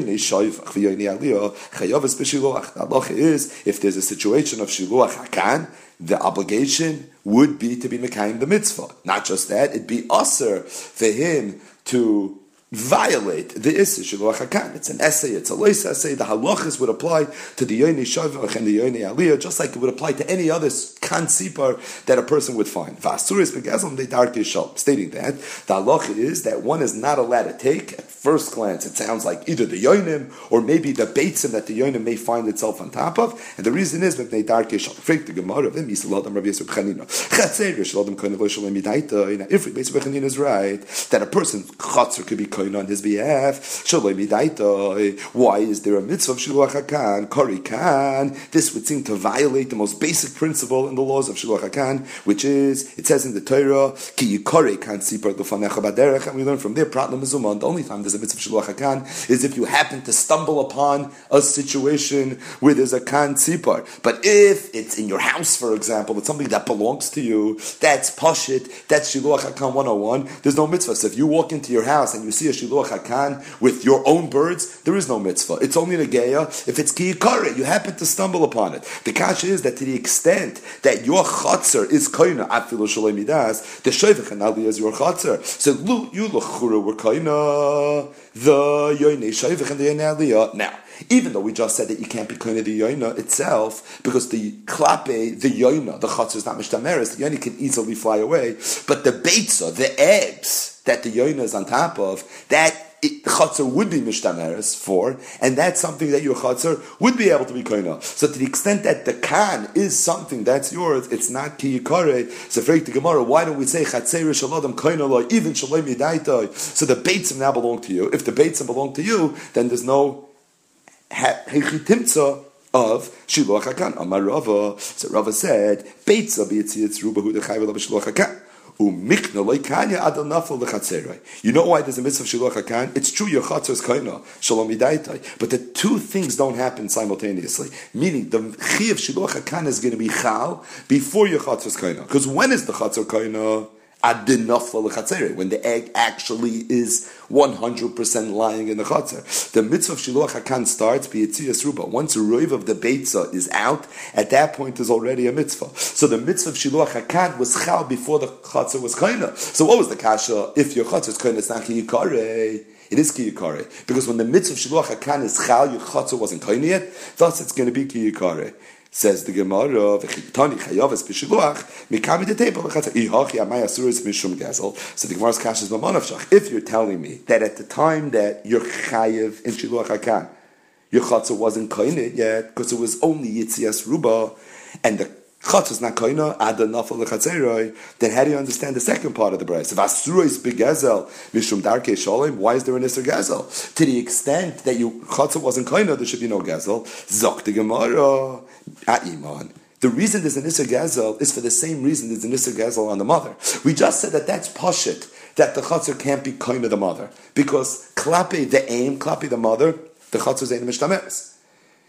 halacha is, if there's a situation of shiluach hakan, the obligation would be to be mekayim the mitzvah. Not just that, it'd be usher for him to violate the Issa Shiluach HaKan. It's an essay, it's a lois essay. The halachas would apply to the Yonei Shavach and the Yonei Aliyah, just like it would apply to any other kan sipar that a person would find. V'asuris begazlam de darkei shal. Stating that, the halacha is that one is not allowed to take, at first glance, it sounds like either the Yonim or maybe the Beitzim that the Yonim may find itself on top of, and the reason is that they darkei shal. Freak the Gemara of him, Yisrael Rav Yisrael Chanina. Chatzer Yisrael Kohen Lo Shalom Midaita. If Rav Yisrael Chanina is right, that a person chatzar could be on his behalf. Why is there a mitzvah of Shiluach HaKan? Kori Kan. This would seem to violate the most basic principle in the laws of Shiluach HaKan, which is, it says in the Torah, Ki Yikore Kan Sipar L'fanecha Baderech, and we learn from there, Pratna Mezumah, the only time there's a mitzvah of Shiluach HaKan is if you happen to stumble upon a situation where there's a Kan Sipar. But if it's in your house, for example, it's something that belongs to you, that's Pashit, that's Shiluach HaKan one oh one, there's no mitzvah. So if you walk into your house and you see a Shiluach HaKan with your own birds, there is no mitzvah. It's only a geya if it's ki yikare, you happen to stumble upon it. The kasha is that to the extent that your chatzar is koina afilu shalei midas, the shoivach and aliyah is your chatzar. So you l'chura were koina the yoinei shoivach and the yoinei aliyah. Now, even though we just said that you can't be koina the yoina itself, because the klape, the yoina, the chatzar is not mishtameres, the yoina can easily fly away, but the beitza, the eggs that the yoina is on top of, that it, chatzar would be mishtameres for, and that's something that your chatzar would be able to be koina. So to the extent that the kan is something that's yours, it's not ki yikare. So for the Gemara, why don't we say chatzir shalodam koina lo, even shalom yidaitai? So the beitzim now belong to you. If the beitzim belong to you, then there's no hechitimtza of shiluach hakan. Amar Rava. So Rava said, beitza b'yitzias rubahu dechayv b'shiluach hakan. You know why there's a mitzvah of Shiluach HaKan? It's true, your chatzar is koina, shalom idaitai, but the two things don't happen simultaneously. Meaning, the chi of Shiluach HaKan is going to be chal before your chatzar is koina. Because when is the chatzar koina? When the egg actually is one hundred percent lying in the chatzar. The mitzvah of Shiluach HaKan starts b'yitzias ruba. Once a roiv of the beitza is out, at that point is already a mitzvah. So the mitzvah of Shiluach HaKan was chal before the chatzar was koina. So what was the kasha? If your chatzar is koina, it's not ki yikare. It is ki yikare. Because when the mitzvah of Shiluach HaKan is chal, your chatzar wasn't koina yet, thus it's going to be ki yikare. Says the Gemara, "V'chitani chayaves b'shiluach mikami the table v'chatzar ihachi amay asuris mishum gazel." So the Gemara's kash is mamanavshach. If you're telling me that at the time that you're chayav in shiluach hakan, your chatzar wasn't koinit yet because it was only yitzias ruba, and the chatzar is not koina ada nafal lechatzeroi, then how do you understand the second part of the brayz? If asuris b'gazel mishum darkei shalom, why is there an iser gazel? To the extent that your chatzar wasn't koina, there should be no gazel. Zok the Gemara. Iman. The reason there's an Isser Gazel is for the same reason there's an Isser Gazel on the mother. We just said that that's Pashit, that the Chatzar can't be kind of the mother. Because Klape, the aim, Klape, the mother, the Chatzar is Ein Mishtameres.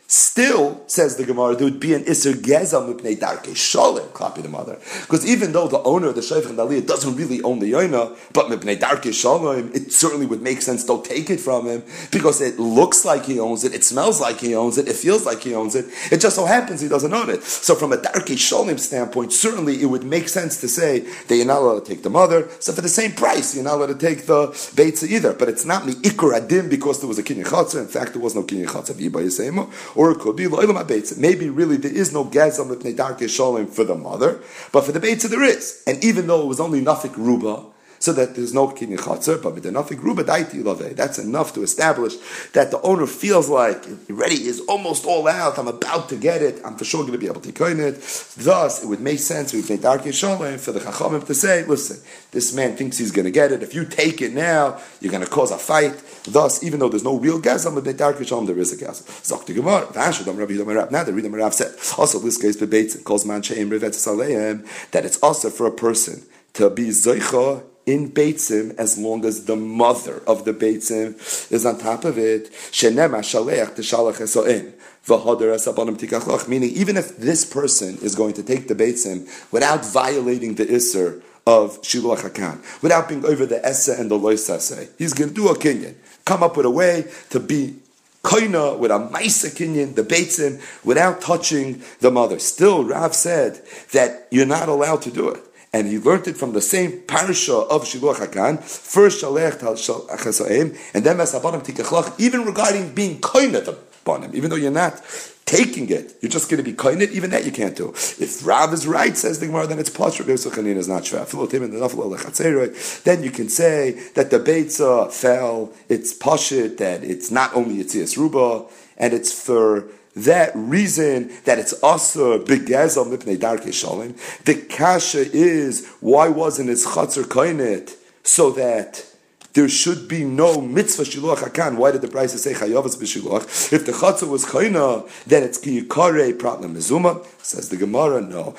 Still, says the Gemara, there would be an Isser Gezal Mipnei Darkei Sholem, copy the mother. Because even though the owner of the Shayfach and Aliyah doesn't really own the Yoina, but Mipnei Darkei Sholem, it certainly would make sense to take it from him, because it looks like he owns it, it smells like he owns it, it feels like he owns it, it just so happens he doesn't own it. So from a Darkei Sholem standpoint, certainly it would make sense to say that you're not allowed to take the mother, so for the same price, you're not allowed to take the Beitza either. But it's not Mi'ikar Adim because there was a Kinyan Chatzah, in fact there was no Kinyan Chatzah V'yiba Yisema, or it could be Lo'ilam HaBeitza. Maybe really there is no Gezal Mipnei Darkei Sholem for the mother, but for the Beitza there is. And even though it was only Nafik Ruba, so that there's no Kinyan Chatzar, but with the Nafik Ruba Daiti Laveh, that's enough to establish that the owner feels like ready, is almost all out, I'm about to get it, I'm for sure going to be able to coin it. Thus, it would make sense with Darkei Sholem for the Chachamim to say, listen, this man thinks he's going to get it. If you take it now, you're going to cause a fight. Thus, even though there's no real Gezal, with Darkei Sholem, there is a Gezal. Zok the Gemara, Vashadam Rabbi Yidam Rav. Now the Ridam Rav said, also this case bebeitz calls man sheim revetzes aleim, that it's also for a person to be zoicha in Beitzim as long as the mother of the Beitzim is on top of it. Shenema shaleach teshalach esoim. Meaning, even if this person is going to take the Beitzim without violating the Isser of Shiluach HaKan, without being over the Essa and the Lois Essa, he's going to do a Kinyan, come up with a way to be koina with a Maisa Kinyan, the Beitzim, without touching the mother. Still, Rav said that you're not allowed to do it. And he learned it from the same parsha of Shiluach HaKan, first Shalech Tal Chasoim, and then Mesabanim Tikachlach, even regarding being koina the Banim, even though you're not taking it, you're just going to be koinit, even that you can't do. If Rav is right, says the Gemara, then it's posh, Rabbi Yosef Chanina is not shvah. Then you can say that the Beitza fell, it's pashit, that it's not only Yitzias Ruba, and it's for that reason that it's also begazal mipnei darkei sholem. The kasha is, why wasn't his chatzar koinit so that there should be no mitzvah shiluach hakan? Why did the price say chayavas b'shiluach? If the chatzar was koina, then it's ki yikare problem mezuma. Says the Gemara, no.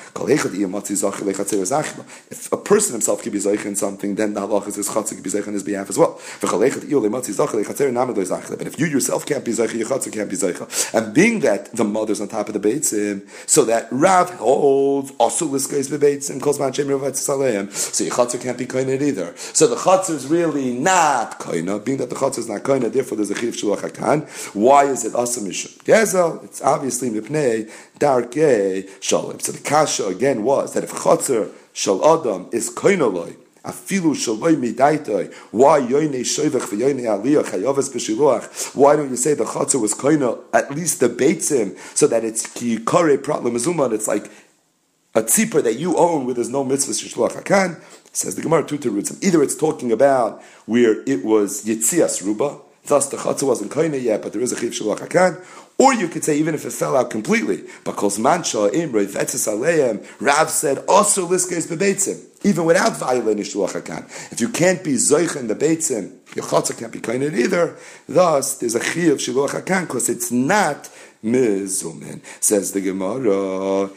If a person himself can be zoich in something, then the halach is his chatzar can be zoich on his behalf as well. But if you yourself can't be zoich, your chatzar can't be zoich. And being that the mother's on top of the beitzim, so that Rav holds also liskais bebeitzim calls man shem revat salem, so your chatzar can't be koined either. So the chatzar is really not koina. Being that the chatzar is not koina, therefore there's a chiv shulach hakan. Why is it asa mishum gezel? It's obviously mipnei darkei shalom. So the kasha again was that if chatzar shal adam is koinaloi, afilu shaloi midaitai, why yoynei shoivach v'yoynei aliyah chayavas b'shiluach? Why don't you say the chatzar was koinal at least the beitzim, so that it's ki kare problem azuma? It's like a tzipor that you own where there's no mitzvah shishluach hakan. Says the Gemara two terutzim. Either it's talking about where it was yitzias ruba, thus the chatzar wasn't koinal yet, but there is a chiv shluach hakan. Or you could say even if it fell out completely, because mancha imrei vetzes aleim, Rav said also liskes bebeitzim, even without violating shluach hakan. If you can't be zoich in the beitzim, your chatzar can't be koined either. Thus, there's a chi of shluach hakan because it's not mizumin. Says the Gemara.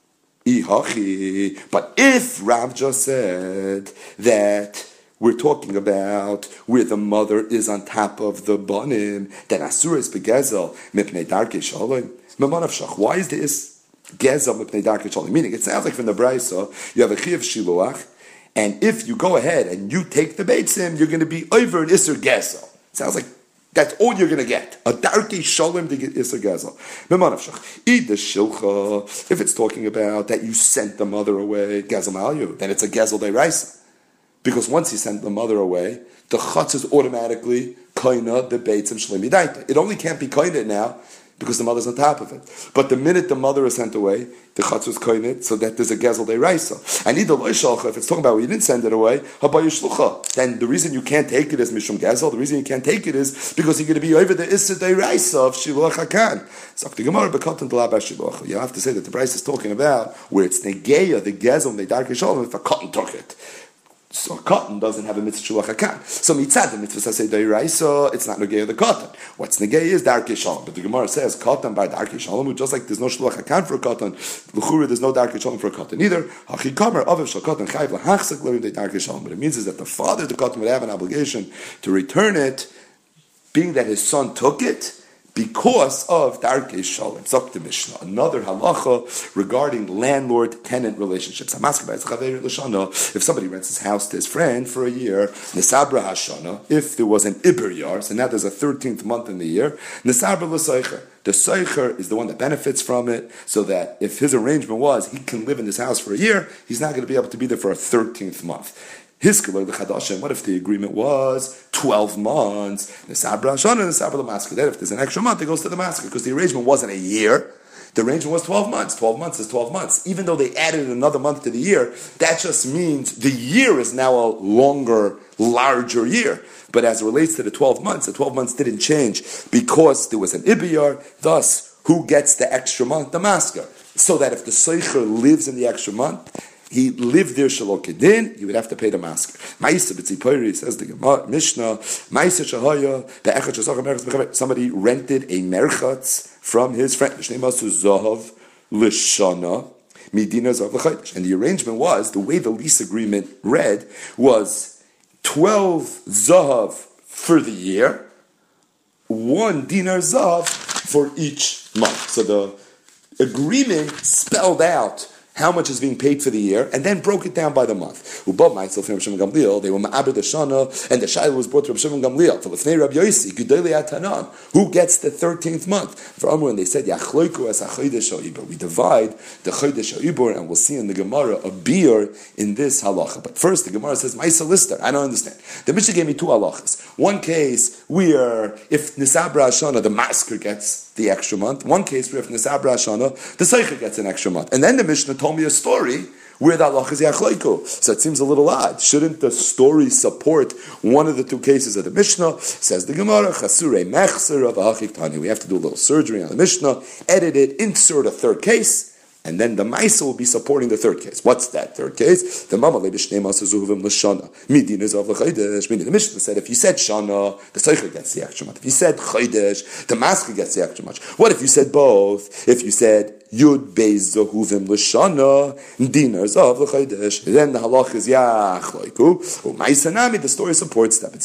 But if Rav just said that we're talking about where the mother is on top of the banim, then asur is begezel mipnei darkei shalom. Why is this gezel mipnei darkei shalom? Meaning, it sounds like from the Braisa, you have a chiv shiluach, and if you go ahead and you take the beitzim, you're going to be over an isur gezel. Sounds like that's all you're going to get. A darkei shalom to get isur gezel. If it's talking about that you sent the mother away, gezel malyu, then it's a gezel deiraisa. Because once he sent the mother away, the chutz is automatically koina the beitzim shlemi daita. It only can't be koina now because the mother's on top of it. But the minute the mother is sent away, the chutz was koina, so that there's a gezel deiraisa. I need the loishalcha. If it's talking about where you didn't send it away, habayishlucha. Then the reason you can't take it is mishum gezel. The reason you can't take it is because you're going to be over the issa deiraisa of shiluach hakan. So the Gemara bekotan d'la b'shiluach. You have to say that the price is talking about where it's negeya the gezel the darkei shalom if a cotton took it. So cotton doesn't have a mitzvah shulach hakan. So mitzad the mitzvah say deiraisa, it's not negay of the cotton. What's negay is darkei shalom. But the Gemara says cotton by darkei shalom, just like there's no shulach hakan for a cotton, l'chura there's no darkei shalom for a cotton either. Hachi kamer aviv shal cotton chayv lahachzik lerim de darkei shalom. But it means is that the father of the cotton would have an obligation to return it, being that his son took it. because of Darkei Shalom. Zok the Mishnah. Another halacha regarding landlord-tenant relationships. If somebody rents his house to his friend for a year, Nesabra Hashana, if there was an Iber Yar, so now there's a thirteenth month in the year, Nesabra L'Seicher. The Seicher is the one that benefits from it, so that if his arrangement was he can live in this house for a year, he's not going to be able to be there for a thirteenth month. His what if the agreement was twelve months? Then if there's an extra month, it goes to the masker, because the arrangement wasn't a year. The arrangement was twelve months. twelve months is twelve months. Even though they added another month to the year, that just means the year is now a longer, larger year. But as it relates to the twelve months, the twelve months didn't change because there was an Ibiyar. Thus, who gets the extra month? The masker. So that if the Seicher lives in the extra month, he lived there shalok kedin, you would have to pay the masker. Ma'isa b'tzipori, says the Gemara, Mishnah, Ma'isa shahaya, the echad shasach merchatz mechaber. Somebody rented a merchatz from his friend. Shneimasu zahav l'shana midina zahav l'chaydish. And the arrangement was, the way the lease agreement read, was twelve zahav for the year, one dinar zahav for each month. So the agreement spelled out how much is being paid for the year, and then broke it down by the month. They were ma'abed the shana, and the shayla was brought to Rav Shimon Gamliel. Who gets the thirteenth month? For Amr, and they said, we divide the chodesh ha'ibor, and we'll see in the Gemara a beer in this halacha. But first, the Gemara says, Ma'isa lister. I don't understand. The Mishnah gave me two halachas. One case where if Nisabra Hashana, the masker gets the extra month. One case where if Nisabra Hashana, the Seicher gets an extra month. And then the Mishnah told me a story where the halacha is yachleiku. So it seems a little odd. Shouldn't the story support one of the two cases of the Mishnah? Says the Gemara, Chasurei Mechser of Ahachik Tani. We have to do a little surgery on the Mishnah, edit it, insert a third case, and then the Maisa will be supporting the third case. What's that third case? The Mama Lebishnei Zuhuvim L'Shana. Midin is of L'Chaydesh. Meaning the Mishnah said if you said Shana, the Seicher gets the extra month. If you said Chaydesh, the Masker gets the extra month. What if you said both? If you said Yud Beis Zuhuvim L'Shana, dinars of L'Chaydesh, then the halach is Yach Loiku. Maisanami, the story supports that.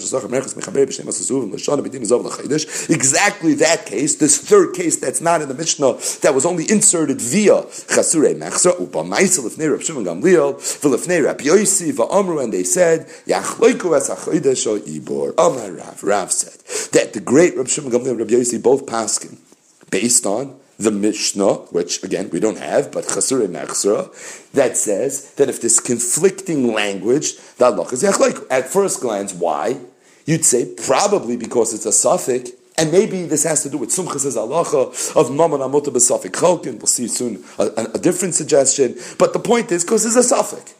Exactly that case, this third case that's not in the Mishnah, that was only inserted via Chasurei Mechser, Upa Maisa L'Fnei Rav Shimon Gamliel, V'L'Fnei Rav Yosi, V'Amru, and they said, Yachloiku es HaChodesh Ibor. Amar Rav, Rav said, that the great Rav Shimon Gamliel and Rav Yosi both paskin, based on the Mishnah, which again we don't have, but Chasurei Mechser, that says that if there's conflicting language, that halach is Yachloiku. At first glance, why? You'd say probably because it's a suffix. And maybe this has to do with Sumchas' halacha of Mammon Amota B'Safik Chalkin. We'll see soon a, a different suggestion. But the point is, because it's a suffix.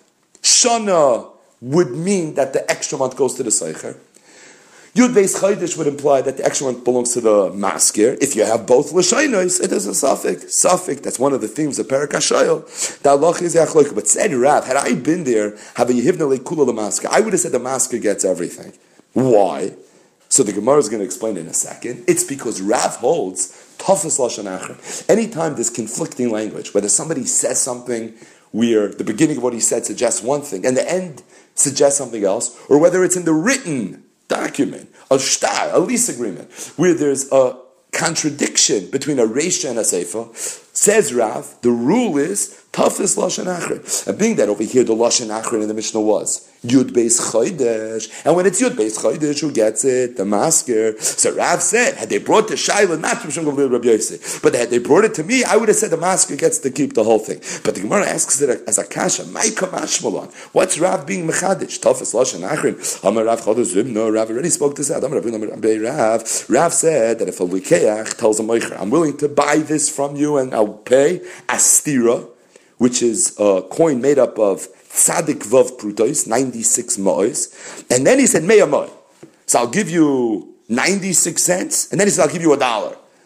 Shana would mean that the extra month goes to the Seicher. Yud Beis Chaydish would imply that the extra month belongs to the Masker. If you have both L'Shainos, it is a suffix. Suffix, that's one of the themes of Perak HaShayel. The halacha is Yachloiku. But said Rav, had I been there, have a Yehivna Leikula the Masker, I would have said the Masker gets everything. Why? So the Gemara is going to explain in a second. It's because Rav holds Tafas Lashon Achra. Anytime there's conflicting language, whether somebody says something where the beginning of what he said suggests one thing and the end suggests something else, or whether it's in the written document, a shtar, a lease agreement, where there's a contradiction between a Reisha and a Seifa, says Rav, the rule is Tafas Lashon Achra. And being that over here the Lashon Achra in the Mishnah was Yud Beis Chaydesh, and when it's Yud Beis Chaydesh, who gets it? The Masker. So Rav said, had they brought the Shaila, not to Shimon Gamliel Rabbi Yosef, but had they brought it to me, I would have said the Masker gets to keep the whole thing. But the Gemara asks it as a kasha, Maika Mashmalon. What's Rav being Mechadish? Tafas Lashon Achra. Amar Rav Chodesh Zimno. Rav already spoke this out. Amar Rabbi Rav. Rav said that if a Likeach tells a Meicher, I'm willing to buy this from you and I'll pay Astira, which is a coin made up of Tzadik Vav Prutois, ninety-six Ma'os. And then he said, Meya Ma'oi. So I'll give you ninety-six cents, and then he said, I'll give you a dollar.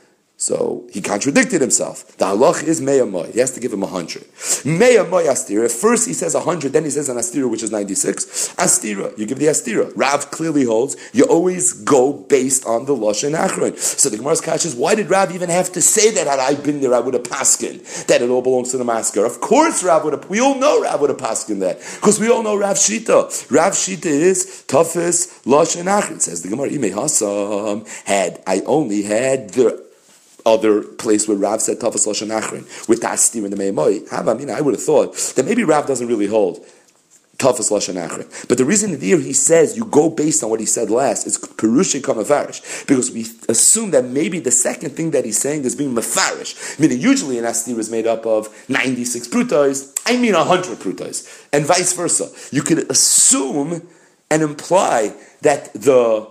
So he contradicted himself. The halach is meya moy. He has to give him a hundred. Meya moy astira. First he says a hundred, then he says an astira, which is ninety-six. Astira, you give the astira. Rav clearly holds you always go based on the lashon achron. So the Gemara's kash is, why did Rav even have to say that? Had I been there, I would have paskin that it all belongs to the masker. Of course, Rav would have. We all know Rav would have paskin that because we all know Rav shita. Rav shita is toughest lashon achron. Says the Gemara, Imei Hasam, had I only had the other place where Rav said Tafas Lashon Achron with the Astir and the Meimoi. I mean, I would have thought that maybe Rav doesn't really hold Tafas Lashon Achron. But the reason here he says you go based on what he said last is Perushi Kamafarish, because we assume that maybe the second thing that he's saying is being Mafarish. Meaning usually an Astir is made up of ninety-six prutais, I mean one hundred prutais, and vice versa. You could assume and imply that the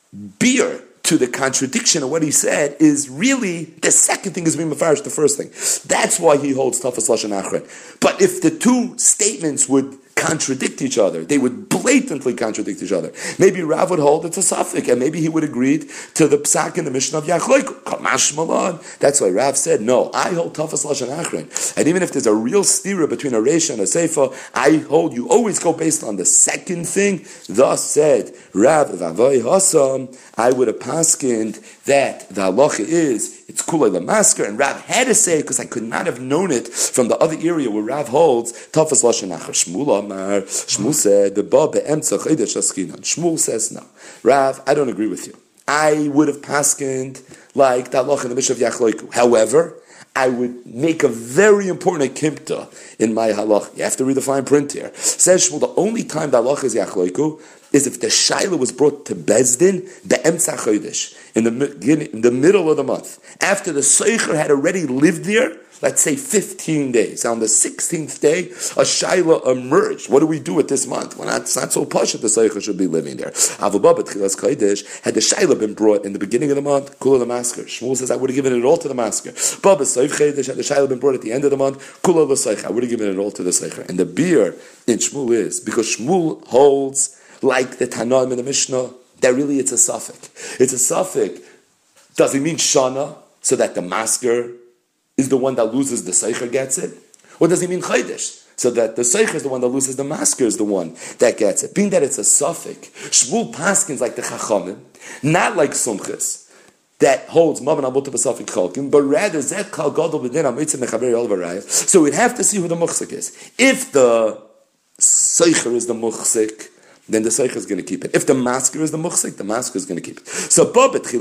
beer to the contradiction of what he said is really the second thing is being mafarish the first thing. That's why he holds Tafas Lashon Achron. But if the two statements would contradict each other, they would blatantly contradict each other. Maybe Rav would hold it's a suffix, and maybe he would agree to the psak in the Mishnah of Yachloik. Kamash Malon. That's why Rav said, no, I hold Tafas Lashon Achron. And even if there's a real stira between a Reisha and a Seifa, I hold you always go based on the second thing. Thus said Rav Vavoi Hasam, I would have paskined that the halacha is it's kulay lamasker, and Rav had to say it because I could not have known it from the other area where Rav holds Tafas Lashon Achron. Shmuel Amar, Shmuel said the ba be'emtza chodesh askinan. Shmuel says no, Rav, I don't agree with you. I would have paskined like the halacha in the Mishnah of Yachloiku. However, I would make a very important kimpta in my halach. You have to read the fine print here. Says Shmuel, the only time the halach is Yachloiku is if the shaila was brought to Bezdin be'emtza chodesh, in the in the middle of the month, after the seicher had already lived there. Let's say fifteen days. On the sixteenth day, a shaila emerged. What do we do with this month? Well, it's not so posh that the seicher should be living there. Avubah b'tchilas kodesh, had the shaila been brought in the beginning of the month, kula the masker. Shmuel says, I would have given it all to the masker. Baba seif chodesh, had the shaila been brought at the end of the month, kula the seicher. I would have given it all to the seicher. And the beer in Shmuel is, because Shmuel holds like the Tanaim in the Mishnah, that really it's a suffix. It's a suffix. Does it mean shana, so that the masker is the one that loses, the seicher gets it? Or does he mean chaydesh, so that the seicher is the one that loses, the masker is the one that gets it? Being that it's a suffix, Shmuel paskins like the chachamim, not like sumchis, that holds mavan abuta b'safik chalkim, but rather zet kal gadol b'din amitzim mechaber yol v'rayah. So we'd have to see who the muchsik is. If the seicher is the muchsik, then the seicher is going to keep it. If the masker is the muchsik, the masker is going to keep it. So, if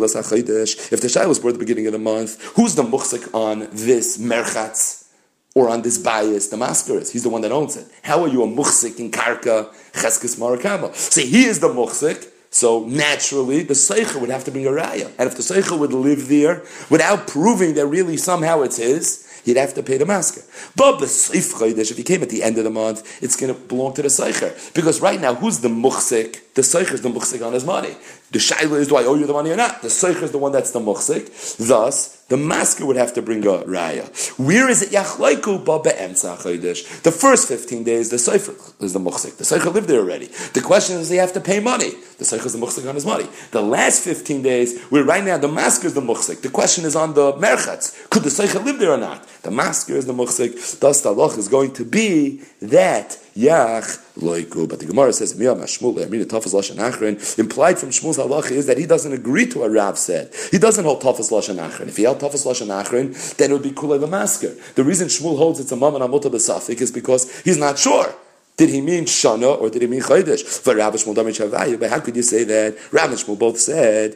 the shai was born at the beginning of the month, who's the muchsik on this merchatz or on this bias? The masker is. He's the one that owns it. How are you a muchsik in karka cheskes marakama? So he is the muchsik. So naturally, the seicher would have to bring a raya, and if the seicher would live there without proving that really somehow it's his, he'd have to pay the masker. But the seif chodesh, if he came at the end of the month, it's going to belong to the seicher. Because right now, who's the muchsik? The seicher is the muchsik on his money. The shaila is, do I owe you the money or not? The seicher is the one that's the muchsik. Thus, the masker would have to bring a raya. Where is it? Yachloiku ba be'emtza chodesh. The first fifteen days, the seicher is the muchsik. The seicher lived there already. The question is, does he have to pay money? The seicher is the muchsik on his money. The last fifteen days, where right now the masker is the muchsik. The question is on the merchatz. Could the seicher live there or not? The masker is the muchsik. Thus, the halach is going to be that Yach loiku. But the Gemara says, Miyam Shmuel, I mean, the Tafas Lashon Achron, implied from Shmuel's halacha is that he doesn't agree to what Rav said. He doesn't hold Tafas Lashon Achron. If he held Tafas Lashon Achron, then it would be Kulei V'Masker. The reason Shmuel holds it's a Maman Amota B'Safik is because he's not sure. Did he mean Shana or did he mean Chodesh? For Rav Shmuel Dami Chavayu, but how could you say that? Rav and Shmuel both said,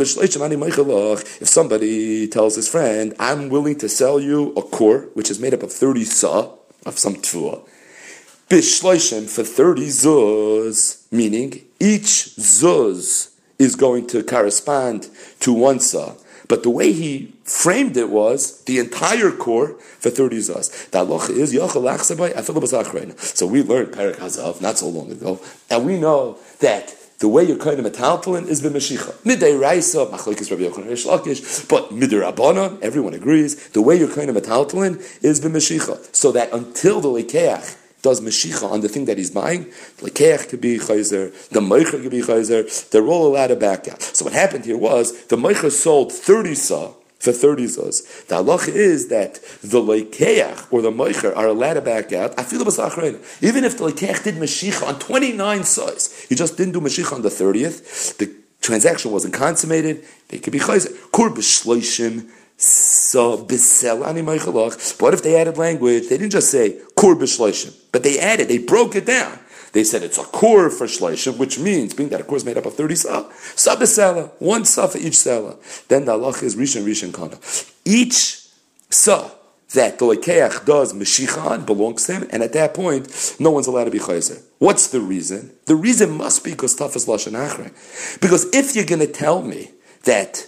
if somebody tells his friend, I'm willing to sell you a kur, which is made up of thirty sa, of some tfuah, Bishloishim for thirty zuz, meaning each zuz is going to correspond to one sa. But the way he framed it was the entire core for thirty zuz. The halacha is yachal achsabai afilu b'zachrayna. So we learned Perek Hazav not so long ago, and we know that the way you're kind of metaltalin is b'meshicha. Midday raisa machlokes Rabbi Yochanan Reish Lakish, but midday rabbanon everyone agrees the way you're kind of metaltalin is b'meshicha. So that until the lekeach does Meshicha on the thing that he's buying, the Lekeach could be Chayzer, the Meicher could be Chayzer, they're all allowed to back out. So what happened here was, the Meicher sold thirty sa for thirty zuz. The halacha is that the leikeach or the moicher are allowed to back out. I feel it was achrein. Even if the leikeach did mashiach on twenty-nine zuz, he just didn't do mashiach on the thirtieth. The transaction wasn't consummated. They could be chayzer. Kur b'shloishim so bisel ani moichelach. But if they added language, they didn't just say kur b'shloishim, but they added. They broke it down. They said it's a core for shleishim, which means, being that a core is made up of thirty sah, sah b'sela, one sah for each sela. Then the halacha is rishon rishon kana. Each sah that the lekeach does meshichan belongs to him, and at that point, no one's allowed to be chayzer. What's the reason? The reason must be because tafas lashon achrei. Because if you're going to tell me that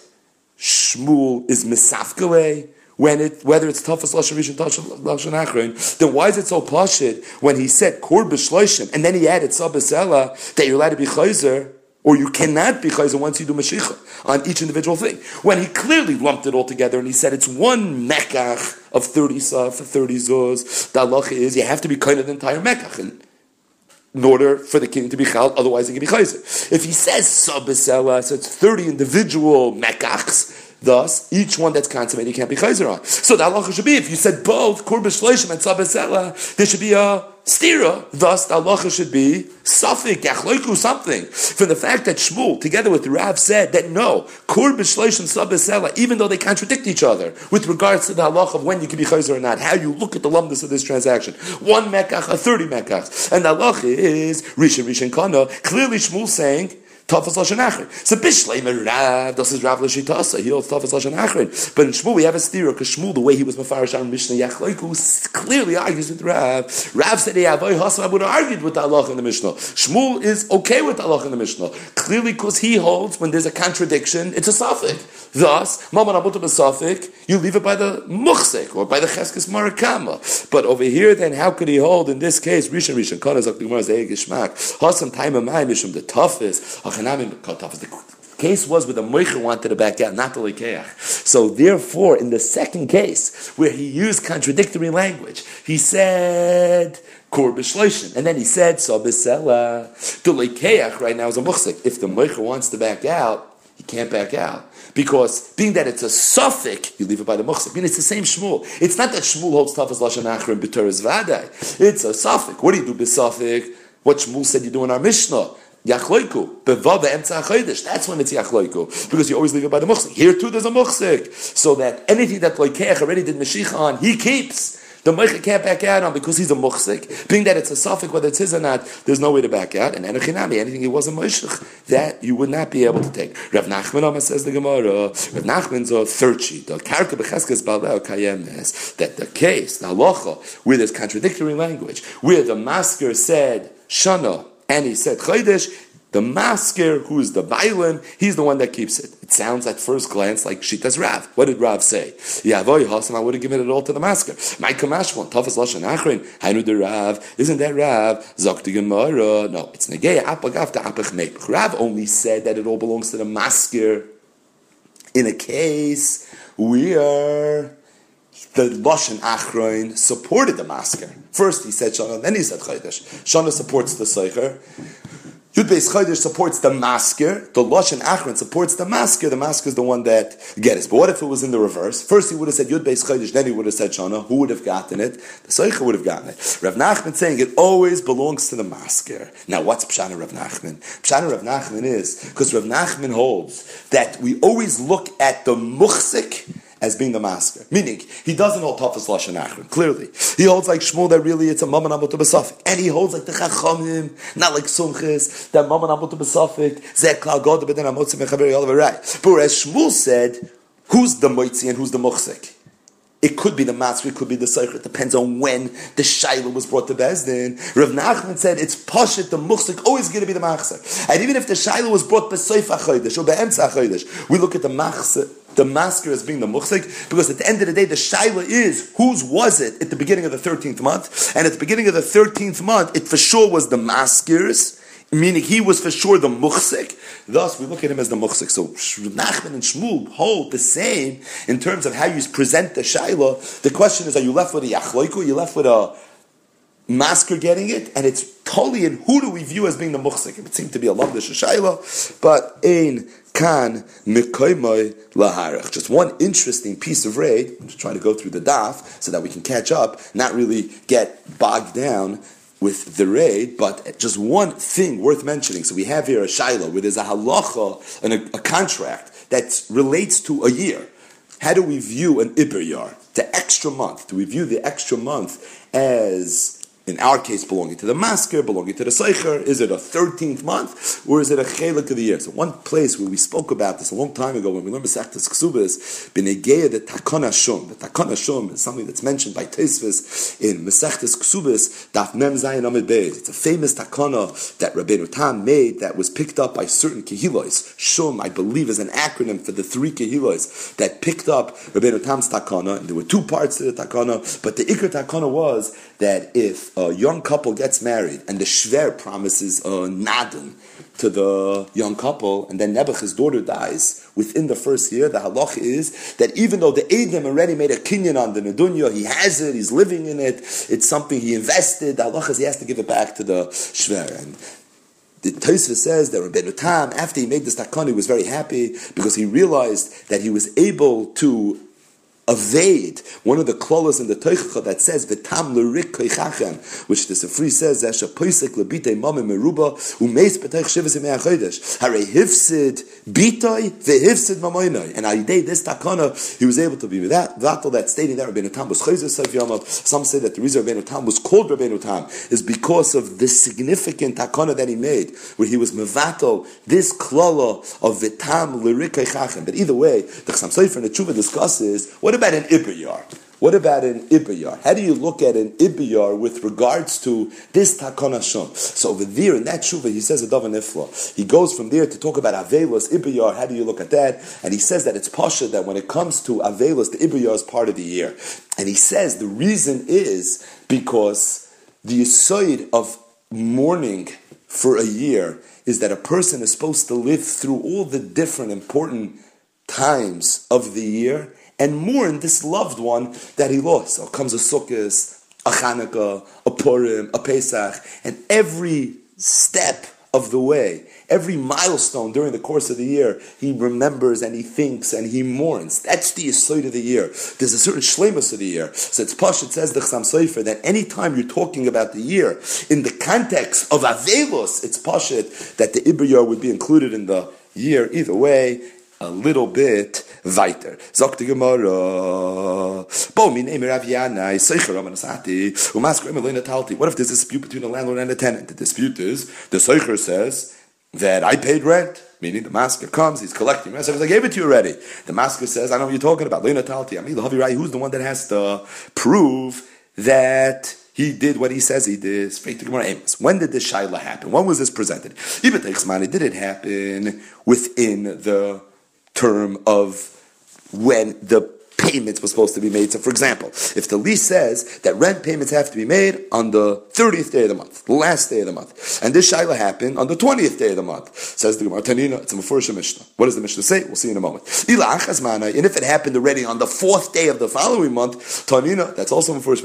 Shmuel is misafkele, when it, whether it's tafas lashon rishon, lashon achron, then why is it so pashid when he said kor b'shloishim and then he added sabasela that you're allowed to be chayzer, or you cannot be chayzer once you do mashicha on each individual thing, when he clearly lumped it all together and he said it's one mekach of thirty sah for thirty zuz. The halacha is you have to be kind of the entire mekach in, in order for the king to be chal, otherwise he can be chayzer. If he says sabasela, so it's thirty individual mekachs. Thus, each one that's consummated can't be chayzer on. So the halacha should be, if you said both, kur b'shloishim and sabasela, there should be a stira. Thus, the halacha should be safik, yachloiku, something. From the fact that Shmuel, together with Rav, said that no, kur b'shloishim sabasela, even though they contradict each other, with regards to the halacha of when you can be chayzer or not, how you look at the lumdus of this transaction. One mekach, a thirty mekachs. And the halacha is, rishon rishon kana, clearly Shmuel saying, Tafas Lashon Achron. So Bishleim Rav, this is Rav Lashitasa. He holds Tafas Lashon Achron. But in Shmuel we have a steer because Shmuel, the way he was mafarish on Mishnah Yachloiku, clearly argues with Rav. Rav said, "Hey, Avoy Hasam, I would have argued with the halach in the Mishnah." Shmuel is okay with the halach in the Mishnah, clearly because he holds when there's a contradiction, it's a suffix. Thus, Maman Abuta B'Safik, you leave it by the Muchsek or by the Cheskes Marakama. But over here, then, how could he hold in this case? Rishon Rishon Kana Zok Gemara Zeig Gishmak Hasam Taima Mai Mishum the toughest. The case was where the Moicher wanted to back out, not the Lekeach. So therefore, in the second case, where he used contradictory language, he said Kor b'shloishim, and then he said So b'sela. The Lekeach right now is a Muchsek. If the Moicher wants to back out, he can't back out. Because being that it's a suffix, you leave it by the muchsik. I mean, it's the same Shmuel. It's not that Shmuel holds tafas lashon achron b'teres vaday. It's a suffix. What do you do b'suffix? What Shmuel said you do in our Mishnah. Yachloiku. Beva be'emtza chodesh. That's when it's yachloiku. Because you always leave it by the muchsik. Here too there's a muchsik. So that anything that Loikeach already did Mashiach on, he keeps. The Meicha can't back out on because he's a muchsik. Being that it's a suffix, whether it's his or not, there's no way to back out. And Enochinami, anything he wasn't Meshach, that you would not be able to take. Rav Nachman Amma says the Gemara, Rav Nachman's a third sheet, the Karka Becheskes Baleo Kayemnes, that the case, the halacha, where there's contradictory language, where the masker said Shana, and he said Chodesh, the masker, who is the Bailim, he's the one that keeps it. It sounds at first glance like Shitas Rav. What did Rav say? Yavoy Hasam, I would have given it all to the masker. My Kamashmon, Tafas Lashon Achrin, Hainu de Rav, isn't that Rav? Zok Gemara. No, it's Negei Apagav to Apach Meik. Rav only said that it all belongs to the masker in a case where the Lashon Achron supported the masker. First he said Shana, then he said Chodesh. Shana supports the Seicher. Yud Beis Chodesh supports the masker. The Lashon Achron supports the masker. The masker is the one that gets it. But what if it was in the reverse? First he would have said Yud Beis Chodesh, then he would have said Shana. Who would have gotten it? The Seicher would have gotten it. Rav Nachman saying it always belongs to the masker. Now what's Pshana Rav Nachman? Pshana Rav Nachman is, because Rav Nachman holds that we always look at the muchsik as being the masker. Meaning, he doesn't hold Tafas Lashon Achron, clearly. He holds like Shmuel that really it's a Maman Abuta B'Safik. And he holds like the Chachamim, not like Sumchis, that Maman Abuta B'Safik, Zek Klal God, but then Amotzi Mechaveri, all of it right. But whereas Shmuel said, who's the Moitzi and who's the Muchsik? It could be the masker, it could be the Seicher. It depends on when the Shaila was brought to Bezdin. Rav Nachman said it's Pashit, the Muchsik, always going to be the Machser. And even if the Shaila was brought B'Seif HaChodesh or Be'emtza HaChodesh, we look at the Machser, the masker as being the muchsik, because at the end of the day, the shaila is, whose was it at the beginning of the thirteenth month? And at the beginning of the thirteenth month, it for sure was the masker's, meaning he was for sure the muchsik. Thus, we look at him as the muchsik. So, Nachman and Shmuel hold the same in terms of how you present the shaila. The question is, are you left with a yachloiku, or are you left with a masker getting it, and it's totally in who do we view as being the muchzik? It would seem to be a lavdish shayla, but ein kan mikoymoi laharach. Just one interesting piece of raid. I'm just trying to go through the daf so that we can catch up, not really get bogged down with the raid, but just one thing worth mentioning. So we have here a shayla where there's a halacha and a, a contract that relates to a year. How do we view an iber yar, the extra month? Do we view the extra month as, in our case, belonging to the masker, belonging to the seicher? Is it a thirteenth month, or is it a chelik of the year? So one place where we spoke about this a long time ago when we learned Masechtas Ksubas, b'negeya the takana shum. The takana shum is something that's mentioned by Tosfos in Masechtas Ksubas, daf mem zayin amid beis. It's a famous takana that Rabbeinu Tam made that was picked up by certain kehilos. Shum, I believe, is an acronym for the three kehilos that picked up Rabbeinu Tam's takana, and there were two parts to the takana, but the ikar takana was that if a young couple gets married and the shver promises a nadin to the young couple, and then Nebuch, his daughter, dies within the first year, the halach is that even though the Eidim already made a kinyan on the nedunya, he has it, he's living in it, it's something he invested, the halach is he has to give it back to the shver. And the Tosfos says that Rabbeinu Tam, after he made this takana, he was very happy because he realized that he was able to evade one of the klolos in the Teichacha that says v'tam l'rik koichachem, which the Sifri says zesha poisek lebitei mamim meruba umeis b'teich shivas yemei hachodesh harei hifsid bitoi v'hifsid mamoinoi. And ayidei this takana he was able to be with that vatal that stating that Rabbeinu Tam was chayzer seif yamav. Some say that the reason Rabbeinu Tam was called Rabbeinu Tam is because of the significant takana that he made, where he was mevatal this klolo of v'tam l'rik koichachem. But either way, the Chassam Sofer and the Tshuva discusses what about an iber? What about an iber? How do you look at an iber with regards to this takana shum? So over there in that tshuva, he says a davar nifla. He goes from there to talk about avelos iber. How do you look at that? And he says that it's pasha that when it comes to avelos, the iber is part of the year. And he says the reason is because the yesod of mourning for a year is that a person is supposed to live through all the different important times of the year and mourn this loved one that he lost. So comes a Sukkot, a Chanukah, a Purim, a Pesach, and every step of the way, every milestone during the course of the year, he remembers and he thinks and he mourns. That's the yesod of the year. There's a certain shleimus of the year. So it's Pashut says the Chassam Sofer that anytime you're talking about the year in the context of Avelos, it's Pashut that the Iber Yar would be included in the year. Either way, a little bit weiter. Sagt die Gemara, Bo mi name Rav Yanai, Seicher Ramanasati, Umasker Emelina Talti. What if there's a dispute between a landlord and a tenant? The dispute is, the Seicher says that I paid rent, meaning the masker comes, he's collecting rent. So I gave it to you already. The masker says, I know what you're talking about. Lina Talti, I mean, the Havirai, who's the one that has to prove that he did what he says he did? When did this shaila happen? When was this presented? Did it happen within the term of when the payments were supposed to be made? So, for example, if the lease says that rent payments have to be made on the thirtieth day of the month, the last day of the month, and this shaila happened on the twentieth day of the month, says the Gemara, Tanina, it's a Mefurish Mishnah. What does the Mishnah say? We'll see in a moment. And if it happened already on the fourth day of the following month, Tanina, that's also a Mefurish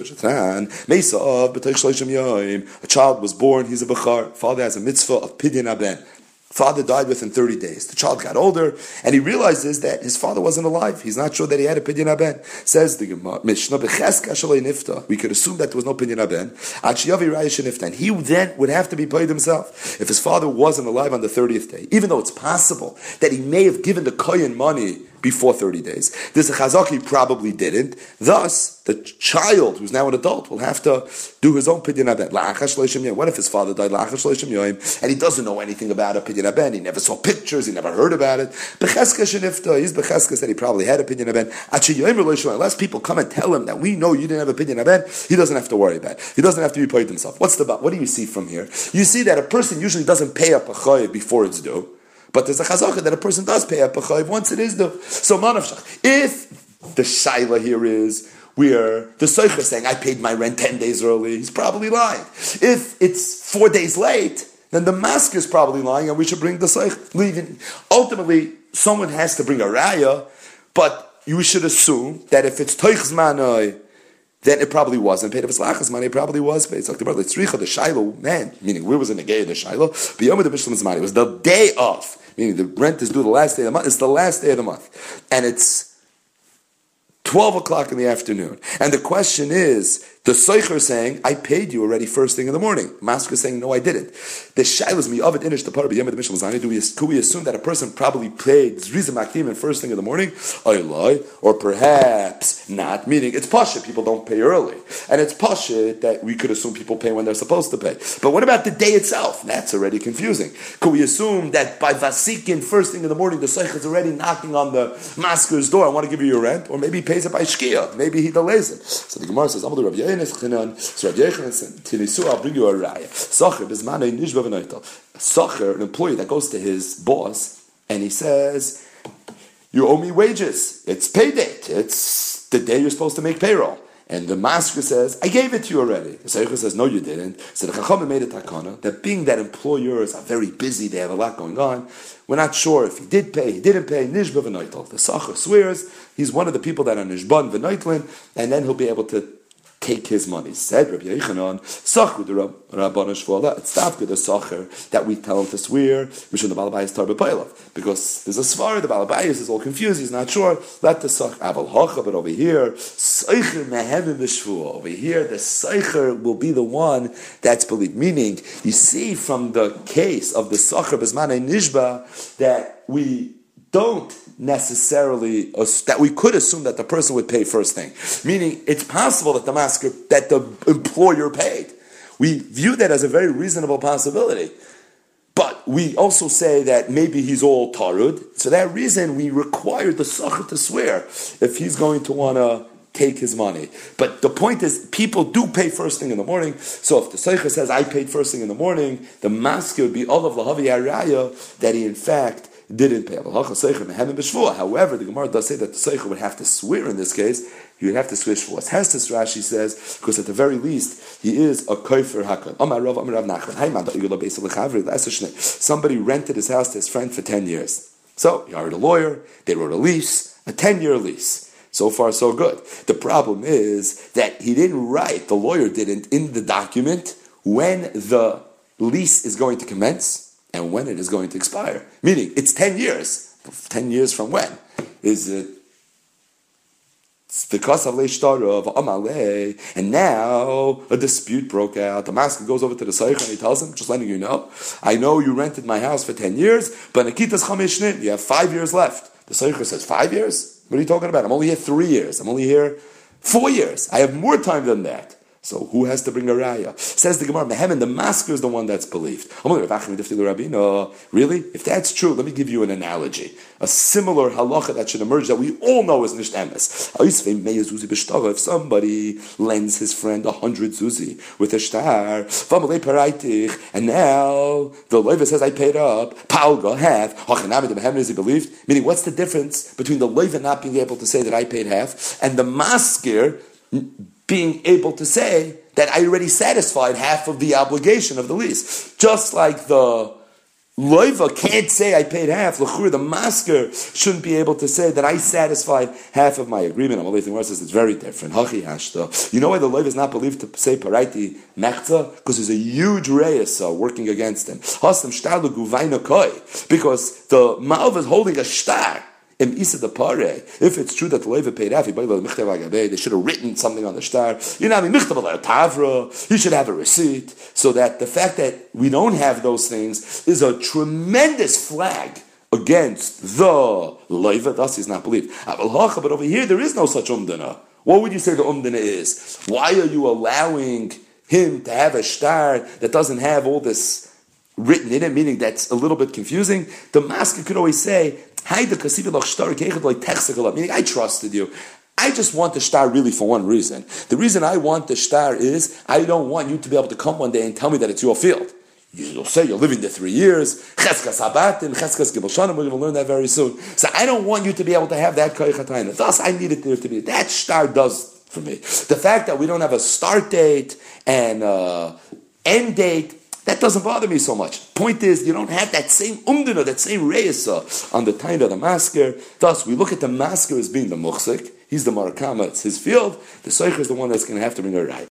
Mishnah. A child was born, he's a Bechar, father has a mitzvah of Pidyon Aben. Father died within thirty days. The child got older, and he realizes that his father wasn't alive. He's not sure that he had a Pidyon Aben. Says the Gemara, Mishnah, we could assume that there was no Pidyon Aben. And he then would have to be paid himself if his father wasn't alive on the thirtieth day. Even though it's possible that he may have given the kohen money before thirty days. This Chazaki probably didn't. Thus, the child, who's now an adult, will have to do his own Pidyon Aben. What if his father died and he doesn't know anything about a Pidyon Aben? He never saw pictures, he never heard about it. He's Becheskes that he probably had a Pidyon Aben. Unless people come and tell him that we know you didn't have a Pidyon Aben, he doesn't have to worry about it. He doesn't have to be paid himself. What's the What do you see from here? You see that a person usually doesn't pay up a chayiv before it's due. But there's a chazaka that a person does pay up a chayiv once it is due. So manavshach. If the shaila here is where the soicher saying I paid my rent ten days early, he's probably lying. If it's four days late, then the masker is probably lying, and we should bring the soicher. Leaving. Ultimately, someone has to bring a raya, but you should assume that if it's toich zmanoi then it probably wasn't paid. If it's lachas money, it probably was paid. So the tzricha, the shiloh, man, meaning where was in the gay of the shiloh? B'yom the bishlam's money. It was the day of, meaning the rent is due the last day of the month. It's the last day of the month, and it's twelve o'clock in the afternoon. And the question is, the Seicher saying, I paid you already first thing in the morning. Masker saying, no, I didn't. The Shailas mi avid inish the parah b'yom the mishlam zani. Do we could we assume that a person probably paid zriza makdim first thing in the morning? Oyloi, or perhaps not. Meaning it's pasha. People don't pay early, and it's pasha that we could assume people pay when they're supposed to pay. But what about the day itself? That's already confusing. Could we assume that by vasikin first thing in the morning, the Seicher is already knocking on the masker's door? I want to give you your rent, or maybe he pays it by shkia. Maybe he delays it. So the Gemara says, "I'm the Rav Yehuda." So Rav Yehuda said, "Tinisu, I'll bring you a raya." Sacher bizmanei nishba v'noitel. Sacher, an employee that goes to his boss and he says, "You owe me wages. It's pay date. It's the day you're supposed to make payroll." And the master says, "I gave it to you already." The Seicher says, "No, you didn't." So the Chachamim made a takana that being that employers are very busy, they have a lot going on. We're not sure if he did pay, he didn't pay. Nishba v'noitel. The Sacher swears he's one of the people that are nishban v'noitlin, and then he'll be able to take his money. Said Rabbi Yechanan, Sacher the Rabbanu Shvuah. It's not good a Sacher that we tell him to swear. Mishum the Balabayis tar b'peilav, because there's a svar. The Balabayis is all confused. He's not sure. Let the Sacher aval hacha. But over here, Sacher mehedim b'shvuah. Over here, the Sacher will be the one that's believed. Meaning, you see from the case of the Sacher b'zmanei nishba that we don't necessarily, that we could assume that the person would pay first thing. Meaning, it's possible that the masker, that the employer paid. We view that as a very reasonable possibility. But we also say that maybe he's all tarud. So that reason, we require the sacher to swear if he's going to want to take his money. But the point is, people do pay first thing in the morning. So if the Seicher says, I paid first thing in the morning, the masker would be all of lahavi haraya that he in fact didn't pay. However, the Gemara does say that the Seicher would have to swear in this case. He would have to swear shvuas. Hestes Rashi says, because at the very least, he is a kofer hakan. Somebody rented his house to his friend for ten years. So, he hired a lawyer, they wrote a lease, a ten-year lease. So far, so good. The problem is that he didn't write, the lawyer didn't, in the document, when the lease is going to commence and when it is going to expire. Meaning, it's ten years. ten years from when? Is it because of Leishtara of Amalei, and now a dispute broke out. The masker goes over to the Seicher and he tells him, just letting you know, I know you rented my house for ten years, but Nikitas Chamishnin, you have five years left. The Seicher says, five years? What are you talking about? I'm only here three years. I'm only here four years. I have more time than that. So who has to bring a raya? Says the Gemara, Mehemen, the masker is the one that's believed. Really? If that's true, let me give you an analogy. A similar halacha that should emerge that we all know is nisht emes. If somebody lends his friend a hundred zuzi with a shtar, and now the loiva says, I paid up, palga, half, is he believed? Meaning, what's the difference between the loiva not being able to say that I paid half, and the masker being able to say that I already satisfied half of the obligation of the lease? Just like the loiva can't say I paid half, l'chur, the masker shouldn't be able to say that I satisfied half of my agreement. Amalei Gemara says it's very different. Hachi hashta. You know why the loiva is not believed to say paraiti mechza? Because there's a huge reyes working against him. Hasam shtalu guvayna koi. Because the malva is holding a shtar. If it's true that the loiva paid half, they should have written something on the shtar. You know, you should have a receipt. So that the fact that we don't have those things is a tremendous flag against the loiva. Thus, he's not believed. But over here, there is no such umdana. What would you say the umdana is? Why are you allowing him to have a shtar that doesn't have all this written in it, meaning that's a little bit confusing? The masker could always say, meaning I trusted you. I just want the shtar really for one reason. The reason I want the shtar is I don't want you to be able to come one day and tell me that it's your field. You'll say you're living there three years. Cheskas Habatim, Cheskas Gibel Shanim, we're going to learn that very soon. So I don't want you to be able to have that koychatayna. Thus, I need it there to be. That shtar does for me. The fact that we don't have a start date and uh, end date, that doesn't bother me so much. Point is, you don't have that same umdana, that same reisa on the time of the masker. Thus, we look at the masker as being the muchzik. He's the Marakama, it's his field. The Soicher is the one that's going to have to bring a right.